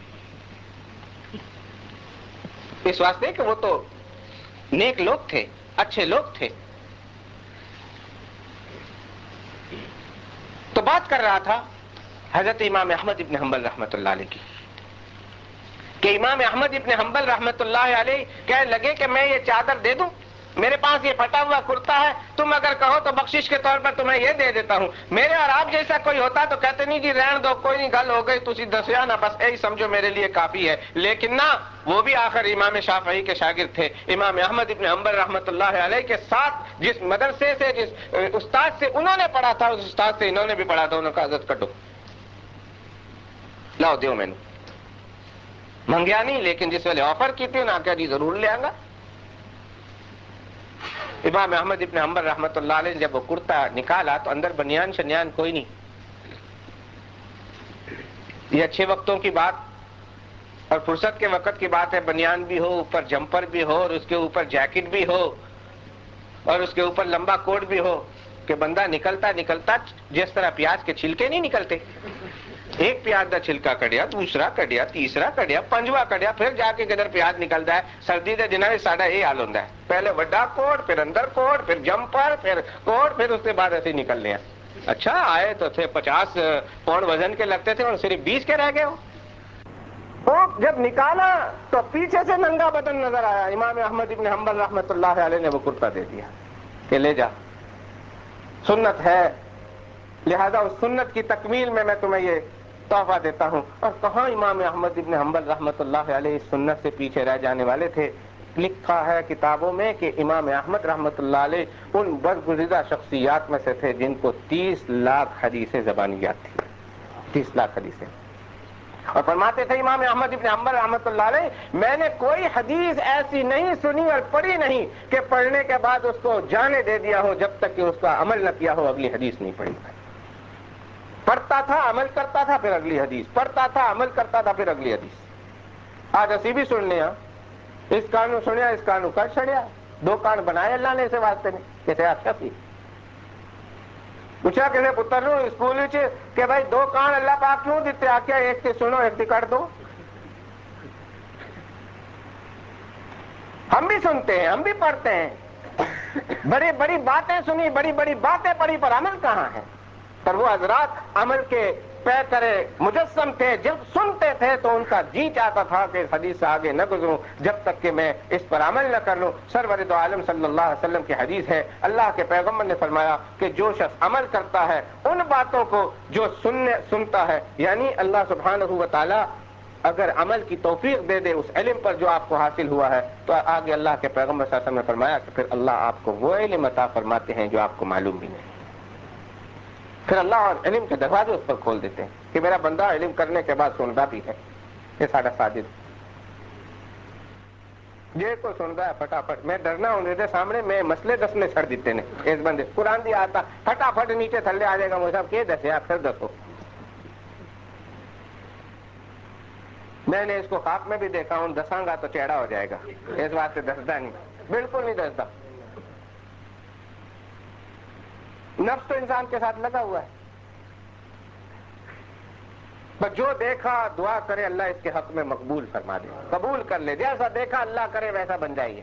اس واسطے کہ وہ تو نیک لوگ تھے، اچھے لوگ تھے۔ تو بات کر رہا تھا حضرت امام احمد ابن حنبل رحمۃ اللہ علیہ کی، کہ امام احمد ابن حنبل رحمۃ اللہ علیہ کہنے لگے کہ میں یہ چادر دے دوں، میرے پاس یہ پھٹا ہوا کرتا ہے، تم اگر کہو تو بخشش کے طور پر تمہیں یہ دے دیتا ہوں۔ میرے اور آپ جیسا کوئی ہوتا تو کہتے نہیں جی رہن دو، کوئی نہیں، گل ہو گئی، تسی دسیا نا، بس یہی سمجھو میرے لیے کافی ہے۔ لیکن نہ، وہ بھی آخر امام شافعی کے شاگرد تھے، امام احمد ابن حنبل رحمۃ اللہ علیہ کے ساتھ جس مدرسے سے، جس استاد سے انہوں نے پڑھا تھا، اس استاد سے انہوں نے بھی پڑھا تھا۔ انہوں نے کہا حضرت کڈو، لاؤ دیو میں نے، منگیا نہیں، لیکن جس ویلے آفر کی تھی انہوں نے کہا جی ضرور لے آؤں گا۔ امام احمد ابن حنبل رحمۃ اللہ علیہ جب وہ کرتا نکالا تو اندر بنیان شنیان کوئی نہیں۔ یہ اچھے وقتوں کی بات اور فرصت کے وقت کی بات ہے، بنیان بھی ہو، اوپر جمپر بھی ہو، اور اس کے اوپر جیکٹ بھی ہو، اور اس کے اوپر لمبا کوٹ بھی ہو، کہ بندہ نکلتا نکلتا جس طرح پیاز کے چھلکے نہیں نکلتے، ایک پیاز کا چھلکا کڈیا، دوسرا کڈیا، تیسرا کڈیا، پنجواں کڈیا، پھر جا کے کدھر پیاز نکلتا ہے۔ سردی کے دنوں میں ساڈا یہ حال ہوتا ہے، پہلے وڈا کوٹ، پھر اندر کوٹ، پھر جمپر، پھر کوٹ، پھر اس کے بعد ایسے نکلنے ہیں۔ اچھا آئے تو تھے 50 پاؤنڈ وزن کے لگتے تھے اور صرف 20 کے رہ گئے ہو۔ وہ جب نکالا تو پیچھے سے ننگا بدن نظر آیا. امام احمد ابن حنبل رحمۃ اللہ علیہ نے وہ کرتا دے دیا کہ لے جا, سنت ہے, لہذا اس سنت کی تکمیل میں تمہیں یہ تحفہ دیتا ہوں. اور کہاں امام احمد ابن حنبل رحمۃ اللہ علیہ اس سنت سے پیچھے رہ جانے والے تھے. لکھا ہے کتابوں میں کہ امام احمد رحمۃ اللہ علیہ ان برگزیدہ شخصیات میں سے تھے جن کو 30 لاکھ حدیثیں زبانیات تھیں, 30 لاکھ حدیثیں. اور فرماتے تھے امام احمد ابن حنبل رحمۃ اللہ علیہ, میں نے کوئی حدیث ایسی نہیں سنی اور پڑھی نہیں کہ پڑھنے کے بعد اس کو جانے دے دیا ہو جب تک کہ اس کا عمل نہ کیا ہو, اگلی حدیث نہیں پڑھی. پڑھتا تھا, عمل کرتا تھا, پھر اگلی حدیث, پڑھتا تھا, عمل کرتا تھا, پھر اگلی حدیث. آج اسی بھی سننے ہاں, اس کانو سنیا, اس کانو کٹ چھڑیا, 2 کان بنائے اللہ نے اسے واسطے میں کسے آخیا سی. پوچھا کسی پتر نو اسکول کہ بھائی 2 کان اللہ پاک کیوں دیتے, آخیا ایک کی سنو ایک کی کٹ دو. ہم بھی سنتے ہیں, ہم بھی پڑھتے ہیں, بڑی بڑی باتیں سنی, بڑی بڑی باتیں پڑھی, پر عمل کہاں ہے؟ پر وہ حضرات عمل کے پے کرے مجسم تھے. جب سنتے تھے تو ان کا جی چاہتا تھا کہ اس حدیث سے آگے نہ گزروں جب تک کہ میں اس پر عمل نہ کر لوں. سرور دو عالم صلی اللہ علیہ وسلم کی حدیث ہے, اللہ کے پیغمبر نے فرمایا کہ جو شخص عمل کرتا ہے ان باتوں کو جو سنتا ہے, یعنی اللہ سبحانہ و تعالی اگر عمل کی توفیق دے دے اس علم پر جو آپ کو حاصل ہوا ہے, تو آگے اللہ کے پیغمبر صلی اللہ علیہ وسلم نے فرمایا کہ پھر اللہ آپ کو وہ علم عطا فرماتے ہیں جو آپ کو معلوم بھی نہیں. پھر اللہ اور علم کے دروازے اس پر کھول دیتے ہیں کہ میرا بندہ علم کرنے کے بعد سنتا بھی ہے. یہ ساڈا ساجد جے کو سنتا ہے فٹافٹ, میں ڈرنا ہوں دے سامنے میں مسئلے دسنے چھڑ دیتے ہیں اس بندے. قرآن دی آتا فٹافٹ نیچے تھلے آ جائے گا, مجھے صاحب کہ دسے آپ پھر دسو. میں نے اس کو خواب میں بھی دیکھا ہوں, دساں گا تو چہرہ ہو جائے گا, اس واسطے دستا نہیں, بالکل نہیں دستا. نفس تو انسان کے ساتھ لگا ہوا ہے. بس جو دیکھا دعا کرے اللہ اس کے حق میں مقبول فرما دے, قبول کر لے, جیسا دیکھا اللہ کرے ویسا بن جائیے.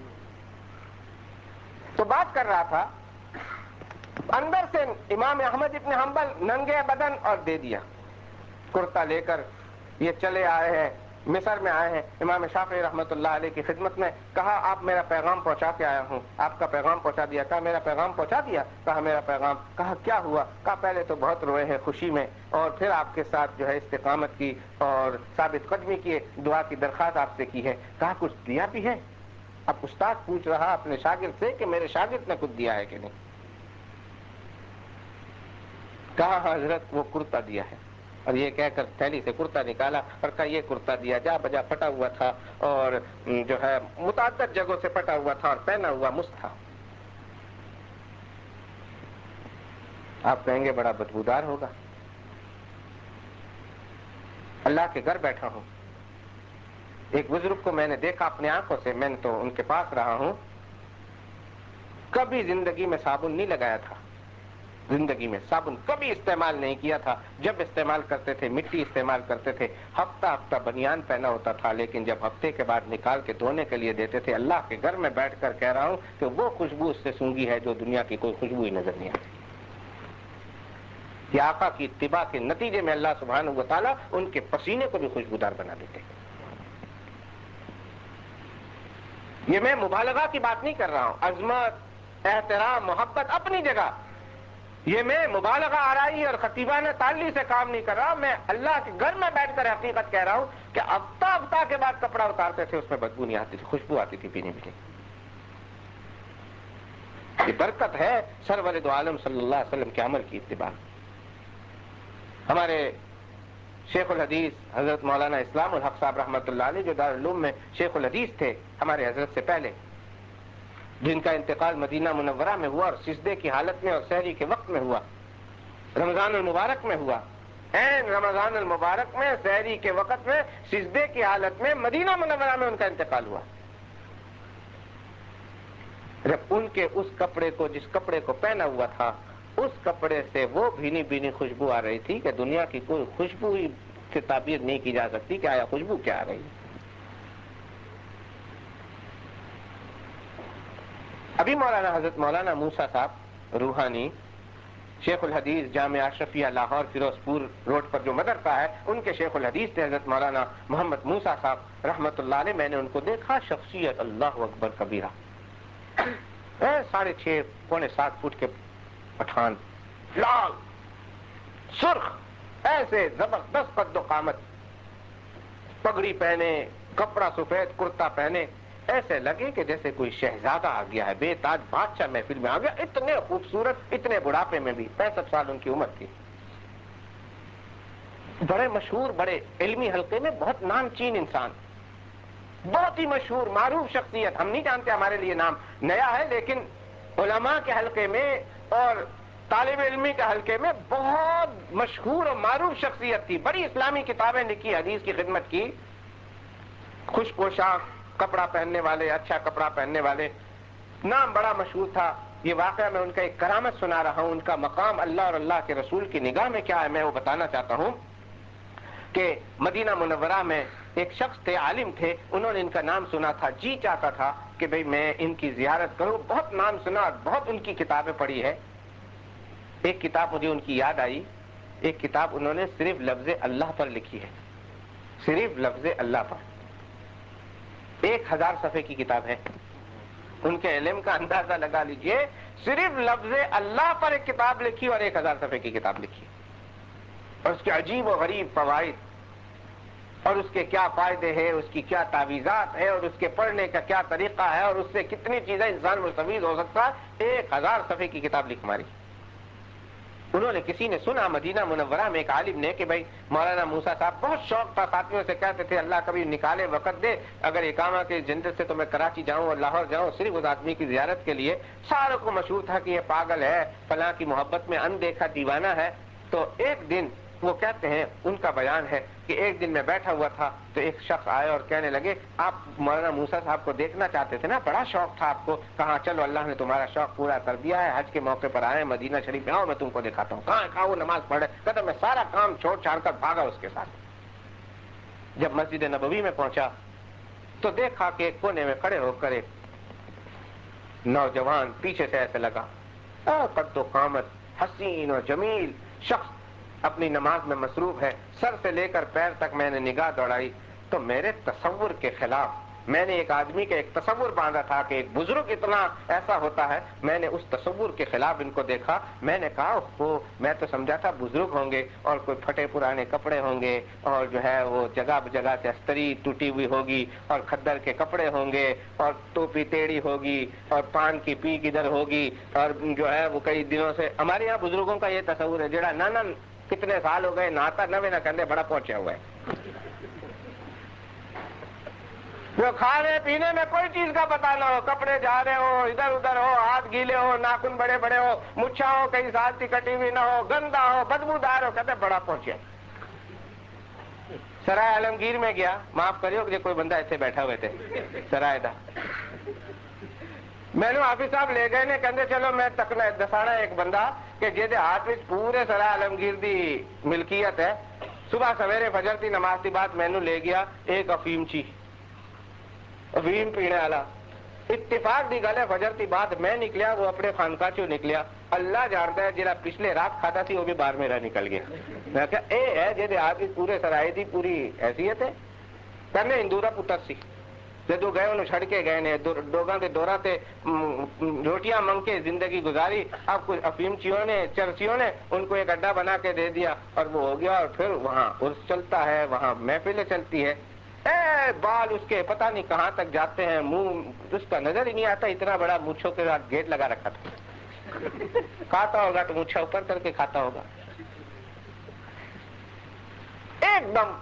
تو بات کر رہا تھا, اندر سے امام احمد ابن حنبل ننگے بدن اور دے دیا کرتا لے کر. یہ چلے آئے ہیں, مصر میں آئے ہیں, امام شافعی رحمۃ اللہ علیہ کی خدمت میں. کہا آپ میرا پیغام پہنچا کے آیا ہوں, آپ کا پیغام پہنچا دیا. کہا میرا پیغام پہنچا دیا؟ کہا میرا پیغام. کہا کیا ہوا؟ کہا پہلے تو بہت روئے ہیں خوشی میں, اور پھر آپ کے ساتھ جو ہے استقامت کی اور ثابت قدمی کی دعا کی درخواست آپ سے کی ہے. کہا کچھ دیا بھی ہے؟ اب استاد پوچھ رہا اپنے شاگرد سے کہ میرے شاگرد نے کچھ دیا ہے کہ نہیں. کہا حضرت وہ کرتا دیا ہے, اور یہ کہہ کر تھیلی سے کرتا نکالا اور کہا یہ کرتا دیا, جا بجا پھٹا ہوا تھا اور جو ہے متعدد جگہوں سے پھٹا ہوا تھا اور پہنا ہوا مست تھا. آپ کہیں گے بڑا بدبودار ہوگا. اللہ کے گھر بیٹھا ہوں, ایک بزرگ کو میں نے دیکھا اپنے آنکھوں سے, میں نے تو ان کے پاس رہا ہوں, کبھی زندگی میں صابن نہیں لگایا تھا, زندگی میں صابن کبھی استعمال نہیں کیا تھا. جب استعمال کرتے تھے مٹی استعمال کرتے تھے, ہفتہ ہفتہ بنیان پہنا ہوتا تھا, لیکن جب ہفتے کے بعد نکال کے دھونے کے لیے دیتے تھے, اللہ کے گھر میں بیٹھ کر کہہ رہا ہوں کہ وہ خوشبو اس سے سونگھی ہے جو دنیا کی کوئی خوشبو ہی نظر نہیں آتی. کہ آقا کی اتباع کے نتیجے میں اللہ سبحانہ و تعالیٰ ان کے پسینے کو بھی خوشبودار بنا دیتے. یہ میں مبالغہ کی بات نہیں کر رہا ہوں, عظمت احترام محبت اپنی جگہ, یہ میں مبالغہ آرائی اور خطیبانہ تعلی سے کام نہیں کر رہا. میں اللہ کے گھر میں بیٹھ کر حقیقت کہہ رہا ہوں کہ ہفتہ ہفتہ کے بعد کپڑا اتارتے تھے, اس میں بدبو نہیں آتی تھی, خوشبو آتی تھی پینے پینے. یہ برکت ہے سرور دو عالم صلی اللہ علیہ وسلم کے عمل کی اتباع. ہمارے شیخ الحدیث حضرت مولانا اسلام الحق صاحب رحمۃ اللہ علیہ, جو دارالعلوم میں شیخ الحدیث تھے ہمارے حضرت سے پہلے, جن کا انتقال مدینہ منورہ میں ہوا اور سجدے کی حالت میں اور سحری کے وقت میں ہوا, رمضان المبارک میں ہوا, این رمضان المبارک میں سحری کے وقت میں سجدے کی حالت میں مدینہ منورہ میں ان کا انتقال ہوا. جب ان کے اس کپڑے کو, جس کپڑے کو پہنا ہوا تھا, اس کپڑے سے وہ بھینی بھینی خوشبو آ رہی تھی کہ دنیا کی کوئی خوشبو ہی سے تعبیر نہیں کی جا سکتی کہ آیا خوشبو کیا آ رہی ہے. ابھی مولانا حضرت مولانا موسیٰ صاحب روحانی شیخ الحدیث جامعہ اشرفیہ لاہور فیروزپور روڈ پر جو مدرسہ ہے، ان کے شیخ الحدیث تھے حضرت مولانا محمد موسیٰ صاحب رحمۃ اللہ علیہ. میں نے ان کو دیکھا، شخصیت اللہ اکبر کبیرہ، 6.5 پونے 7 فٹ کے پٹھان، لال سرخ، ایسے زبردست قد و قامت، پگڑی پہنے، کپڑا سفید کرتا پہنے، ایسے لگے کہ جیسے کوئی شہزادہ آ گیا ہے، بے تاج بادشاہ محفل میں آ گیا. اتنے خوبصورت، اتنے بڑھاپے میں بھی، 65 سال ان کی عمر تھی. بڑے مشہور، بڑے علمی حلقے میں بہت نامچین انسان، بہت ہی مشہور معروف شخصیت. ہم نہیں جانتے، ہمارے لیے نام نیا ہے، لیکن علماء کے حلقے میں اور طالب علمی کے حلقے میں بہت مشہور اور معروف شخصیت تھی. بڑی اسلامی کتابیں لکھی، حدیث کی خدمت کی، خوش پوشاک کپڑا پہننے والے، اچھا کپڑا پہننے والے، نام بڑا مشہور تھا. یہ واقعہ میں ان کا ایک کرامت سنا رہا ہوں. ان کا مقام اللہ اور اللہ کے رسول کی نگاہ میں کیا ہے میں وہ بتانا چاہتا ہوں کہ مدینہ منورہ میں ایک شخص تھے، عالم تھے، انہوں نے ان کا نام سنا تھا، جی چاہتا تھا کہ بھئی میں ان کی زیارت کروں. بہت نام سنا، بہت ان کی کتابیں پڑھی ہے. ایک کتاب مجھے ان کی یاد آئی، ایک کتاب انہوں نے صرف لفظ اللہ پر لکھی ہے، صرف لفظ اللہ پر، 1000 صفحے کی کتاب ہے. ان کے علم کا اندازہ لگا لیجئے، صرف لفظ اللہ پر ایک کتاب لکھی اور 1000 صفحے کی کتاب لکھی، اور اس کے عجیب و غریب فوائد، اور اس کے کیا فائدے ہیں، اس کی کیا تعویذات ہے، اور اس کے پڑھنے کا کیا طریقہ ہے، اور اس سے کتنی چیزیں انسان مستفید ہو سکتا ہے. 1000 صفحے کی کتاب لکھ ماری. انہوں نے، کسی نے سنا مدینہ منورہ میں ایک عالم نے کہ بھئی مولانا موسیٰ صاحب، بہت شوق تھا، ساتھیوں سے کہتے تھے اللہ کبھی نکالے وقت دے، اگر اقامہ کے جنت سے تو میں کراچی جاؤں اور لاہور جاؤں صرف اس آدمی کی زیارت کے لیے. ساروں کو مشہور تھا کہ یہ پاگل ہے، فلاں کی محبت میں اندیکھا دیوانہ ہے. تو ایک دن وہ کہتے ہیں، ان کا بیان ہے کہ ایک دن میں بیٹھا ہوا تھا تو ایک شخص آئے اور کہنے لگے آپ مولانا موسیٰ صاحب کو دیکھنا چاہتے تھے نا، بڑا شوق تھا آپ کو. کہاں چلو اللہ نے تمہارا شوق پورا کر دیا ہے، حج کے موقع پر آئے مدینہ شریف میں، آؤ میں تم کو دکھاتا ہوں. کہاں وہ نماز پڑھ رہے، کہتا میں سارا کام چھوڑ چھاڑ کر بھاگا اس کے ساتھ. جب مسجد نبوی میں پہنچا تو دیکھا کہ ایک کونے میں کھڑے ہو کر ایک نوجوان پیچھے سے ایسے لگا، قد و قامت، حسین و جمیل شخص اپنی نماز میں مصروف ہے. سر سے لے کر پیر تک میں نے نگاہ دوڑائی تو میرے تصور کے خلاف، میں نے ایک آدمی کا ایک تصور باندھا تھا کہ ایک بزرگ اتنا ایسا ہوتا ہے، میں نے اس تصور کے خلاف ان کو دیکھا. میں نے کہا اوہ، میں تو سمجھا تھا بزرگ ہوں گے اور کوئی پھٹے پرانے کپڑے ہوں گے، اور جو ہے وہ جگہ جگہ سے استری ٹوٹی ہوئی ہوگی، اور کھدر کے کپڑے ہوں گے، اور ٹوپی ٹیڑھی ہوگی، اور پان کی پی کدھر ہوگی، اور جو ہے وہ کئی دنوں سے. ہمارے یہاں بزرگوں کا یہ تصور ہے، جڑا نانا کتنے سال ہو گئے نہاتا نہ نہ کندے بڑا پہنچا ہوا ہے، جو کھانے پینے میں کوئی چیز کا پتہ نہ ہو، کپڑے جا رہے ہو ادھر ادھر ہو، ہاتھ گیلے ہو، ناخن بڑے بڑے ہو، مچھا ہو کئی سال کی کٹی ہوئی نہ ہو، گندا ہو، بدبودار ہو، کہتے بڑا پہنچے. سرائے عالمگیر میں گیا، معاف کریو کہ کوئی بندہ ایسے بیٹھا ہوئے تھے سرائے دا، میں نے حافظ صاحب لے گئے نے کہندے چلو میں تکنا دسانا ایک بندہ کہ جہدے ہاتھ وچ پورے سرائے عالمگیر دی ملکیت ہے. صبح سویرے فجر دی نماز دی بعد مینوں لے گیا ایک افیم چی، افیم پینے والا. اتفاق دی گل ہے فجر دی بعد میں نکلیا، وہ اپنے خانقاہ چوں نکلیا. اللہ جانتا ہے جہاں پچھلے رات کھاتا تھی وہ بھی باہر میرا نکل گیا. میں کہا اے ہے جہدے ہاتھ وچ پورے سرائے دی پوری حیثیت ہے. کہنے ہندو دا پتر سی، جدو گئے انہوں چھڑ کے گئے نے، ڈوگاں دے دورہ تے روٹیاں منگ کے زندگی گزاری. اب کچھ افیمچیوں نے، چرسیوں نے ان کو ایک اڈا بنا کے دے دیا اور وہ ہو گیا. اور پھر وہاں عرس چلتا ہے، وہاں محفلیں چلتی ہے. بال اس کے پتہ نہیں کہاں تک جاتے ہیں، منہ اس کا نظر ہی نہیں آتا، اتنا بڑا مونچھوں کے ساتھ گیٹ لگا رکھا تھا. کھاتا ہوگا تو مونچھا اوپر کر کے کھاتا ہوگا. ایک دم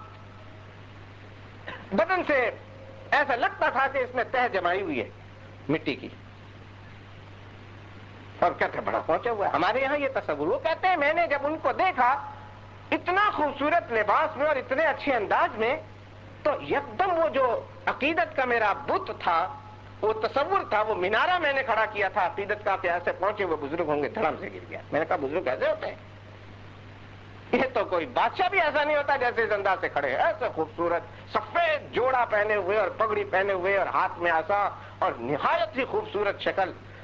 بدن سے ایسا لگتا تھا کہ اس میں تہ جمائی ہوئی ہے مٹی کی، اور کہتے بڑا پہنچا ہوا ہے. ہمارے یہاں یہ تصور، وہ کہتے ہیں میں نے جب ان کو دیکھا اتنا خوبصورت لباس میں اور اتنے اچھے انداز میں، تو یکدم وہ جو عقیدت کا میرا بت تھا، وہ تصور تھا، وہ مینارہ میں نے کھڑا کیا تھا عقیدت کا کہ ایسے پہنچے وہ بزرگ ہوں گے، دھڑم سے گر گیا. میں نے کہا بزرگ ایسے ہوتے ہیں؟ یہ تو کوئی بادشاہ بھی ایسا نہیں ہوتا جیسے اس انداز سے کھڑے، ایسے خوبصورت سفید جوڑا پہنے ہوئے اور پگڑی پہنے ہوئے اور ہاتھ میں عصا، اور نہایت ہی خوبصورت شکل.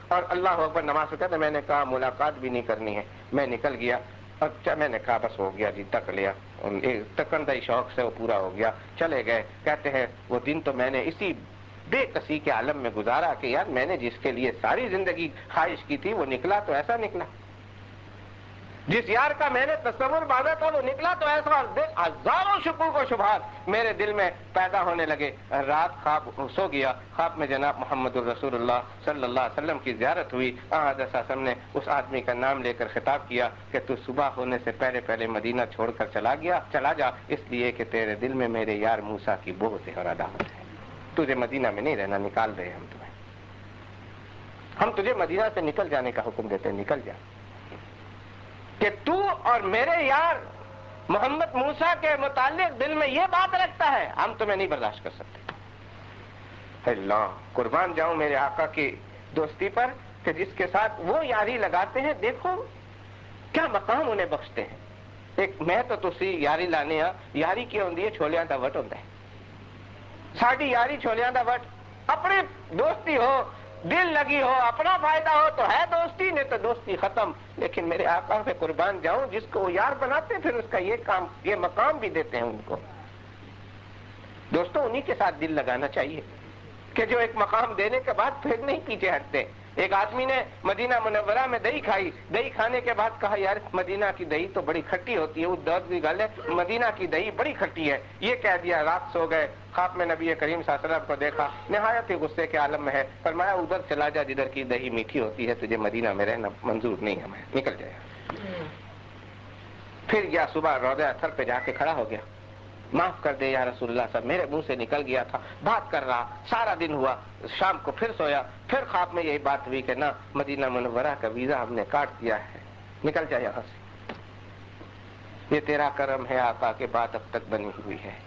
اور اللہ اکبر نماز پڑھا تو میں نے کہا ملاقات بھی نہیں کرنی ہے، میں نکل گیا۔ اچھا میں نے کہا بس ہو گیا جی، تک لیا، تکندائی شوق سے وہ پورا ہو گیا، چلے گئے۔ کہتے ہیں وہ دن تو میں نے اسی بے کسی کے عالم میں گزارا کہ یار میں نے جس کے لیے ساری زندگی خواہش کی تھی وہ نکلا تو ایسا نکلا، جس یار کا میں نے تصور باندھا تھا وہ نکلا تو ایسا۔ ہزاروں شکوک و شبہات میرے دل میں پیدا ہونے لگے۔ رات خواب سو گیا، خواب میں جناب محمد الرسول اللہ صلی اللہ علیہ وسلم کی زیارت ہوئی۔ حضرت صلی اللہ علیہ وسلم نے اس آدمی کا نام لے کر خطاب کیا کہ تو صبح ہونے سے پہلے پہلے مدینہ چھوڑ کر چلا جا، اس لیے کہ تیرے دل میں میرے یار موسیٰ کی بغض اور عداوت ہے، تجھے مدینہ میں نہیں رہنا، نکال رہے ہم تمہیں، ہم تجھے مدینہ سے نکل جانے کا حکم دیتے ہیں، نکل جا، کہ تو اور میرے یار محمد موسیٰ کے متعلق دل میں یہ بات رکھتا ہے، ہم تمہیں نہیں برداشت کر سکتے۔ اللہ قربان جاؤں میرے آقا کی دوستی پر کہ جس کے ساتھ وہ یاری لگاتے ہیں، دیکھو کیا مقام انہیں بخشتے ہیں۔ ایک میں تو تسی یاری لانے ہاں، یاری کی ہوندی ہے چھولیاں دا وٹ ہوتا ہے، ساڈی یاری چھولیاں دا وٹ، اپنی دوستی ہو، دل لگی ہو، اپنا فائدہ ہو تو ہے دوستی، نہیں تو دوستی ختم۔ لیکن میرے آقا پہ قربان جاؤں، جس کو وہ یار بناتے ہیں پھر اس کا یہ مقام بھی دیتے ہیں ان کو۔ دوستوں انہی کے ساتھ دل لگانا چاہیے کہ جو ایک مقام دینے کے بعد پھر نہیں پیچھے ہٹتے۔ ایک آدمی نے مدینہ منورہ میں دہی کھائی، دہی کھانے کے بعد کہا یار مدینہ کی دہی تو بڑی کھٹی ہوتی ہے، وہ درد کی گل ہے، مدینہ کی دہی بڑی کھٹی ہے، یہ کہہ دیا، رات سو گئے۔ خواب میں نبی کریم صلی اللہ علیہ وسلم کو دیکھا، نہایت ہی غصے کے عالم میں ہے، فرمایا ادھر چلا جا جدھر کی دہی میٹھی ہوتی ہے، تجھے مدینہ میں رہنا منظور نہیں ہے، نکل جائے۔ پھر گیا صبح روضہ اطہر پہ جا کے کھڑا ہو گیا، معاف کر دے یا رسول اللہ صاحب، میرے منہ سے نکل گیا تھا، بات کر رہا، سارا دن ہوا، شام کو پھر سویا، پھر خواب میں یہی بات ہوئی کہ نہ مدینہ منورہ کا ویزا ہم نے کاٹ دیا ہے، نکل جائے یہاں سے، یہ تیرا کرم ہے آقا کہ بات اب تک بنی ہوئی ہے۔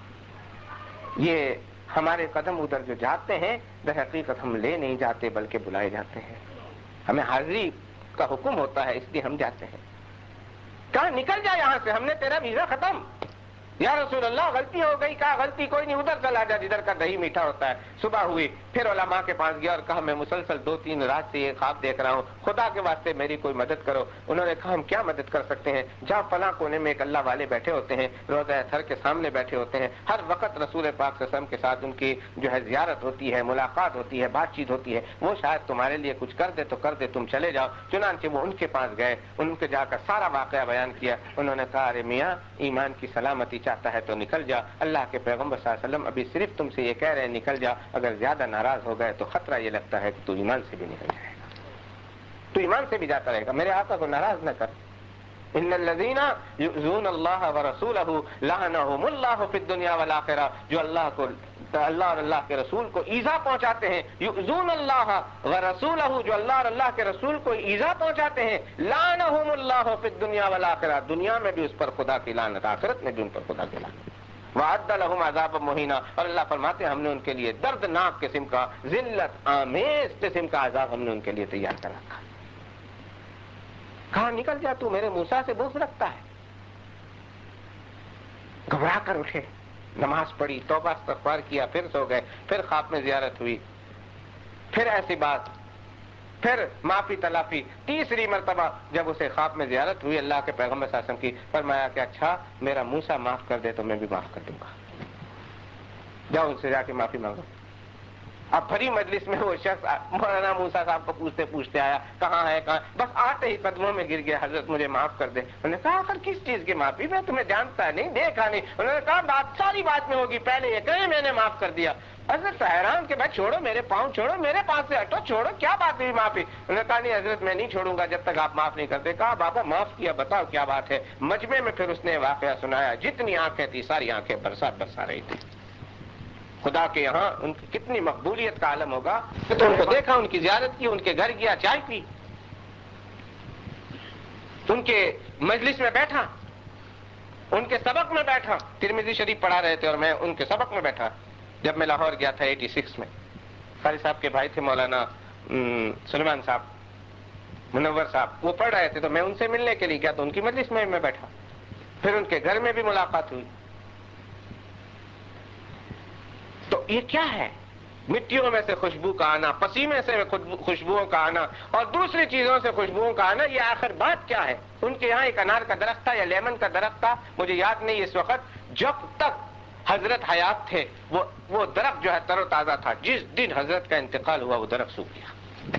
یہ ہمارے قدم ادھر جو جاتے ہیں در حقیقت ہم لے نہیں جاتے بلکہ بلائے جاتے ہیں، ہمیں حاضری کا حکم ہوتا ہے اس لیے ہم جاتے ہیں۔ کہا نکل جا یہاں سے، ہم نے تیرا ویزا ختم۔ یا رسول اللہ غلطی ہو گئی، کہا غلطی کوئی نہیں، ادھر چلا جا جدھر کا دہی میٹھا ہوتا ہے۔ صبح ہوئی، پھر علماء کے پاس گیا اور کہا میں مسلسل 2-3 رات سے یہ خواب دیکھ رہا ہوں، خدا کے واسطے میری کوئی مدد کرو۔ انہوں نے کہا ہم کیا مدد کر سکتے ہیں، جہاں فلاں کونے میں ایک اللہ والے بیٹھے ہوتے ہیں، روضہ اطہر کے سامنے بیٹھے ہوتے ہیں، ہر وقت رسول پاک صلی اللہ علیہ وسلم کے ساتھ ان کی جو ہے زیارت ہوتی ہے، ملاقات ہوتی ہے، بات چیت ہوتی ہے، وہ شاید تمہارے لیے کچھ کر دے تو کر دے، تم چلے جاؤ۔ چنانچہ وہ ان کے پاس گئے، ان کے جا کر سارا واقعہ بیان کیا۔ انہوں نے کہا ارے میاں ایمان کی سلامتی چاہتا ہے تو نکل جا، اللہ کے پیغمبر صلی اللہ علیہ وسلم ابھی صرف تم سے یہ کہہ رہے ہیں نکل جا، اگر زیادہ ناراض ہو گئے تو خطرہ یہ لگتا ہے کہ تو ایمان سے بھی نکل جائے گا، تو ایمان سے بھی جاتا رہے گا، میرے آقا کو ناراض نہ کر۔ ان الذین یؤذون اللہ ورسولہ لعنہم اللہ فی الدنیا والآخرہ، جو اللہ اور اللہ کے رسول کو ایذا پہنچاتے ہیں، یؤذون اللہ ورسولہ، جو اللہ اور اللہ کے رسول کو ایذا پہنچاتے ہیں، لعنہم اللہ فی الدنیا والآخرہ، دنیا میں بھی اس پر خدا کی لعنت، آخرت میں بھی ان پر خدا کی لعنت۔ وَأَعَدَّ لَهُمْ عَذَابًا مُهِينًا، اور اللہ فرماتے ہیں ہم نے ان کے لیے دردناک قسم کا، ذلت آمیز قسم کا عذاب ہم نے ان کے لیے تیار کر رکھا۔ کہاں نکل جا، تو میرے موسیٰ سے بغض رکھتا ہے۔ گھبرا کر اٹھے، نماز پڑھی، توبہ استغفار کیا، پھر سو گئے، پھر خواب میں زیارت ہوئی، پھر ایسی بات، پھر معافی تلافی، تیسری مرتبہ جب اسے خواب میں زیارت ہوئی اللہ کے پیغمبر صلی اللہ علیہ وسلم کی، فرمایا کہ اچھا میرا موسیٰ معاف کر دے تو میں بھی معاف کر دوں گا، جاؤ ان سے جا کے معافی مانگو۔ اب بھری مجلس میں وہ شخص مولانا موسیٰ صاحب کو پوچھتے آیا کہاں ہے کہاں، بس آتے ہی قدموں میں گر گیا، حضرت مجھے معاف کر دے۔ انہوں نے کہا آخر کس چیز کی معافی، میں تمہیں جانتا نہیں، دیکھا نہیں۔ انہوں نے کہا بات ساری بات میں ہوگی، پہلے یہ کہیں میں نے معاف کر دیا۔ حضرت حیران کہ بھائی چھوڑو میرے پاؤں، چھوڑو میرے پاس سے ہٹو، چھوڑو کیا بات ہوئی معافی۔ انہوں نے کہا نہیں حضرت میں نہیں چھوڑوں گا جب تک آپ معاف نہیں کرتے۔ کہا بابا معاف کیا، بتاؤ کیا بات ہے۔ مجمع میں پھر اس نے واقعہ سنایا، جتنی آنکھیں تھی ساری آنکھیں برسا رہی تھی۔ خدا کے یہاں ان کی کتنی مقبولیت کا عالم ہوگا تو ان کو دیکھا، ان کی زیارت کی، ان کے گھر گیا، چائے پی، ان کے مجلس میں بیٹھا، ان کے سبق میں بیٹھا۔ ترمذی شریف پڑھا رہے تھے اور میں ان کے سبق میں بیٹھا جب میں لاہور گیا تھا 86 میں۔ قاری صاحب کے بھائی تھے مولانا سلیمان صاحب منور صاحب، وہ پڑھ رہے تھے تو میں ان سے ملنے کے لیے گیا تو ان کی مجلس میں بیٹھا، پھر ان کے گھر میں بھی ملاقات ہوئی۔ تو یہ کیا ہے؟ مٹیوں میں سے خوشبو کا آنا، پسینے سے خوشبوؤں کا آنا اور دوسری چیزوں سے خوشبوؤں کا آنا، یہ آخر بات کیا ہے؟ ان کے یہاں ایک انار کا درخت تھا یا لیمن کا درخت تھا، مجھے یاد نہیں اس وقت، جب تک حضرت حیات تھے وہ درخت جو ہے تر و تازہ تھا، جس دن حضرت کا انتقال ہوا وہ درخت سوکھ گیا۔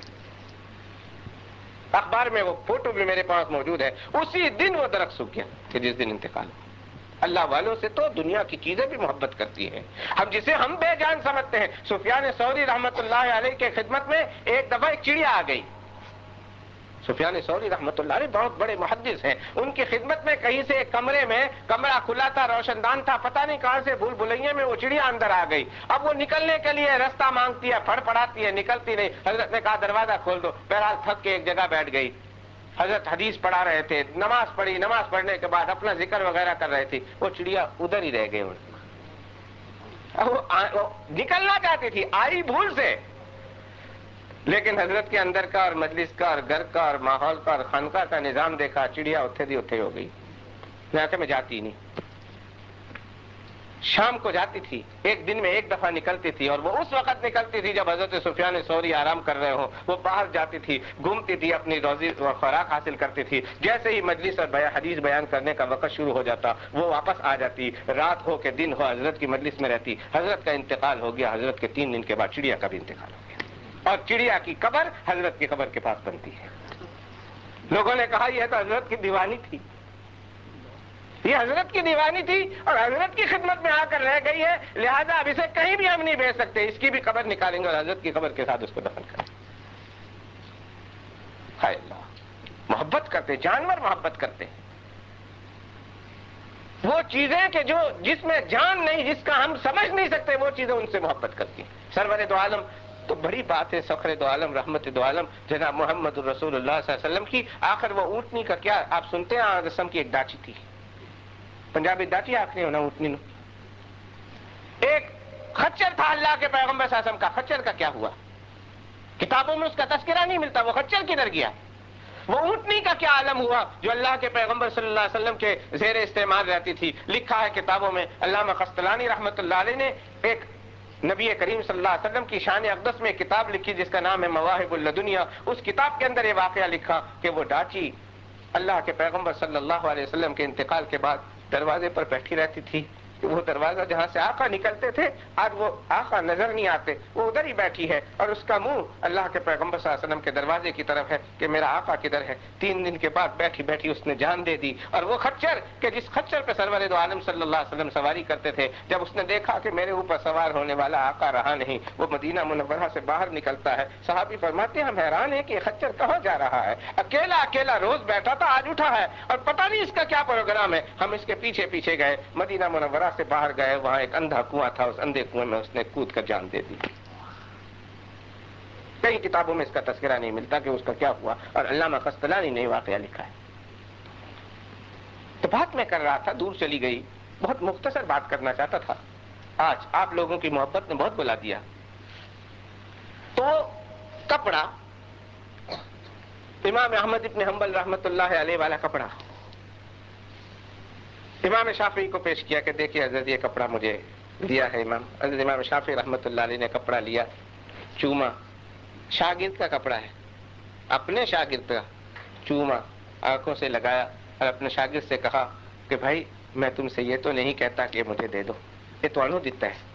اخبار میں وہ فوٹو بھی میرے پاس موجود ہے، اسی دن وہ درخت سوکھ گیا کہ جس دن انتقال ہوا۔ اللہ والوں سے تو دنیا کی چیزیں بھی محبت کرتی ہیں، ہم جسے ہم بے جان سمجھتے ہیں۔ سفیان ثوری رحمت اللہ علیہ کے خدمت میں ایک دفعہ ایک چڑیا آ گئی۔ سفیان ثوری رحمت اللہ علیہ بہت بڑے محدث ہیں، ان کی خدمت میں کہیں سے ایک کمرے میں، کمرہ کھلا تھا، روشن دان تھا، پتہ نہیں کہاں سے بھول بھلائیے میں وہ چڑیا اندر آ گئی۔ اب وہ نکلنے کے لیے راستہ مانگتی ہے، پھڑ پڑاتی ہے، نکلتی نہیں۔ حضرت نے کہا دروازہ کھول دو، بہرحال تھک کے ایک جگہ بیٹھ گئی۔ حضرت حدیث پڑھا رہے تھے، نماز پڑھی، نماز پڑھنے کے بعد اپنا ذکر وغیرہ کر رہے تھے، وہ چڑیا ادھر ہی رہ گئی۔ وہ نکلنا چاہتی تھی، آئی بھول سے، لیکن حضرت کے اندر کا اور مجلس کا اور گھر کا اور ماحول کا اور خانقاہ کا نظام دیکھا، چڑیا اتھے دی اتھے ہو گئی۔ میں جاتی نہیں، شام کو جاتی تھی، ایک دن میں ایک دفعہ نکلتی تھی، اور وہ اس وقت نکلتی تھی جب حضرت سفیان ثوری آرام کر رہے ہوں۔ وہ باہر جاتی تھی، گھومتی تھی، اپنی روزی و خوراک حاصل کرتی تھی۔ جیسے ہی مجلس اور حدیث بیان کرنے کا وقت شروع ہو جاتا وہ واپس آ جاتی، رات ہو کہ دن ہو حضرت کی مجلس میں رہتی۔ حضرت کا انتقال ہو گیا، حضرت کے 3 دن کے بعد چڑیا کا بھی انتقال ہو گیا، اور چڑیا کی قبر حضرت کی قبر کے پاس بنتی ہے۔ لوگوں نے کہا یہ تو حضرت کی دیوانی تھی، یہ حضرت کی دیوانی تھی اور حضرت کی خدمت میں آ کر رہ گئی ہے، لہذا اب اسے کہیں بھی ہم نہیں بھیج سکتے، اس کی بھی قبر نکالیں گے اور حضرت کی قبر کے ساتھ اس کو دفن کریں گے۔ ہائے اللہ، محبت کرتے، جانور محبت کرتے ہیں، وہ چیزیں کہ جو جس میں جان نہیں، جس کا ہم سمجھ نہیں سکتے، وہ چیزیں ان سے محبت کرتی ہیں۔ سرور دو عالم تو بڑی بات ہے، فخر دو عالم، رحمت دو عالم جناب محمد الرسول اللہ صلی اللہ علیہ وسلم کی آخر وہ اونٹنی کا کیا آپ سنتے ہیں؟ رسم کی ایک ڈاچی تھی، پنجابی ڈاچی آخری ہونا اونٹنی نو، ایک خچر تھا اللہ کے پیغمبر صلی اللہ علیہ وسلم کا۔ خچر کا کیا ہوا؟ کتابوں میں اس کا تذکرہ نہیں ملتا، وہ خچر کدھر گیا؟ وہ اونٹنی کا کیا عالم ہوا جو اللہ کے پیغمبر صلی اللہ علیہ وسلم کے زیر استعمال رہتی تھی؟ لکھا ہے کتابوں میں، علامہ قسطلانی رحمت اللہ علیہ نے ایک نبی کریم صلی اللہ علیہ وسلم کی شان اقدس میں کتاب لکھی جس کا نام ہے مواہب اللدنیا۔ اس کتاب کے اندر یہ واقعہ لکھا کہ وہ ڈاچی اللہ کے پیغمبر صلی اللہ علیہ وسلم کے انتقال کے بعد دروازے پر بیٹھی رہتی تھی، کہ وہ دروازہ جہاں سے آقا نکلتے تھے آج وہ آقا نظر نہیں آتے، وہ ادھر ہی بیٹھی ہے اور اس کا منہ اللہ کے پیغمبر صلی اللہ علیہ وسلم کے دروازے کی طرف ہے کہ میرا آقا کدھر ہے۔ 3 دن کے بعد بیٹھی بیٹھی اس نے جان دے دی، اور وہ خچر کہ جس خچر پہ سرور دو عالم صلی اللہ علیہ وسلم سواری کرتے تھے، جب اس نے دیکھا کہ میرے اوپر سوار ہونے والا آقا رہا نہیں، وہ مدینہ منورہ سے باہر نکلتا ہے۔ صحابی فرماتے ہیں ہم حیران ہیں کہ یہ خچر کہاں جا رہا ہے، اکیلا اکیلا روز بیٹھا تھا، آج اٹھا ہے اور پتہ نہیں اس کا کیا پروگرام ہے۔ ہم اس کے پیچھے پیچھے گئے، مدینہ منورہ سے باہر گئے، وہاں ایک اندھا کنواں تھا، اس اندھے کنویں میں اس نے کود کر جان دے دی۔ کئی کتابوں میں اس کا تذکرہ نہیں ملتا کہ اس کا کیا ہوا، اور علامہ قسطلانی نے واقعہ لکھا ہے۔ تو بات میں کر رہا تھا، دور چلی گئی، بہت مختصر بات کرنا چاہتا تھا۔ آج آپ لوگوں کی محبت نے بہت بلا دیا۔ تو کپڑا، امام احمد ابن حنبل رحمت اللہ علیہ والا کپڑا امام شافعی کو پیش کیا کہ دیکھیے حضرت یہ کپڑا مجھے دیا ہے حضرت امام شافعی رحمت اللہ علیہ نے کپڑا لیا، چوما، شاگرد کا کپڑا ہے، اپنے شاگرد کا چوما، آنکھوں سے لگایا اور اپنے شاگرد سے کہا کہ بھائی میں تم سے یہ تو نہیں کہتا کہ مجھے دے دو، یہ توانو دیتا ہے،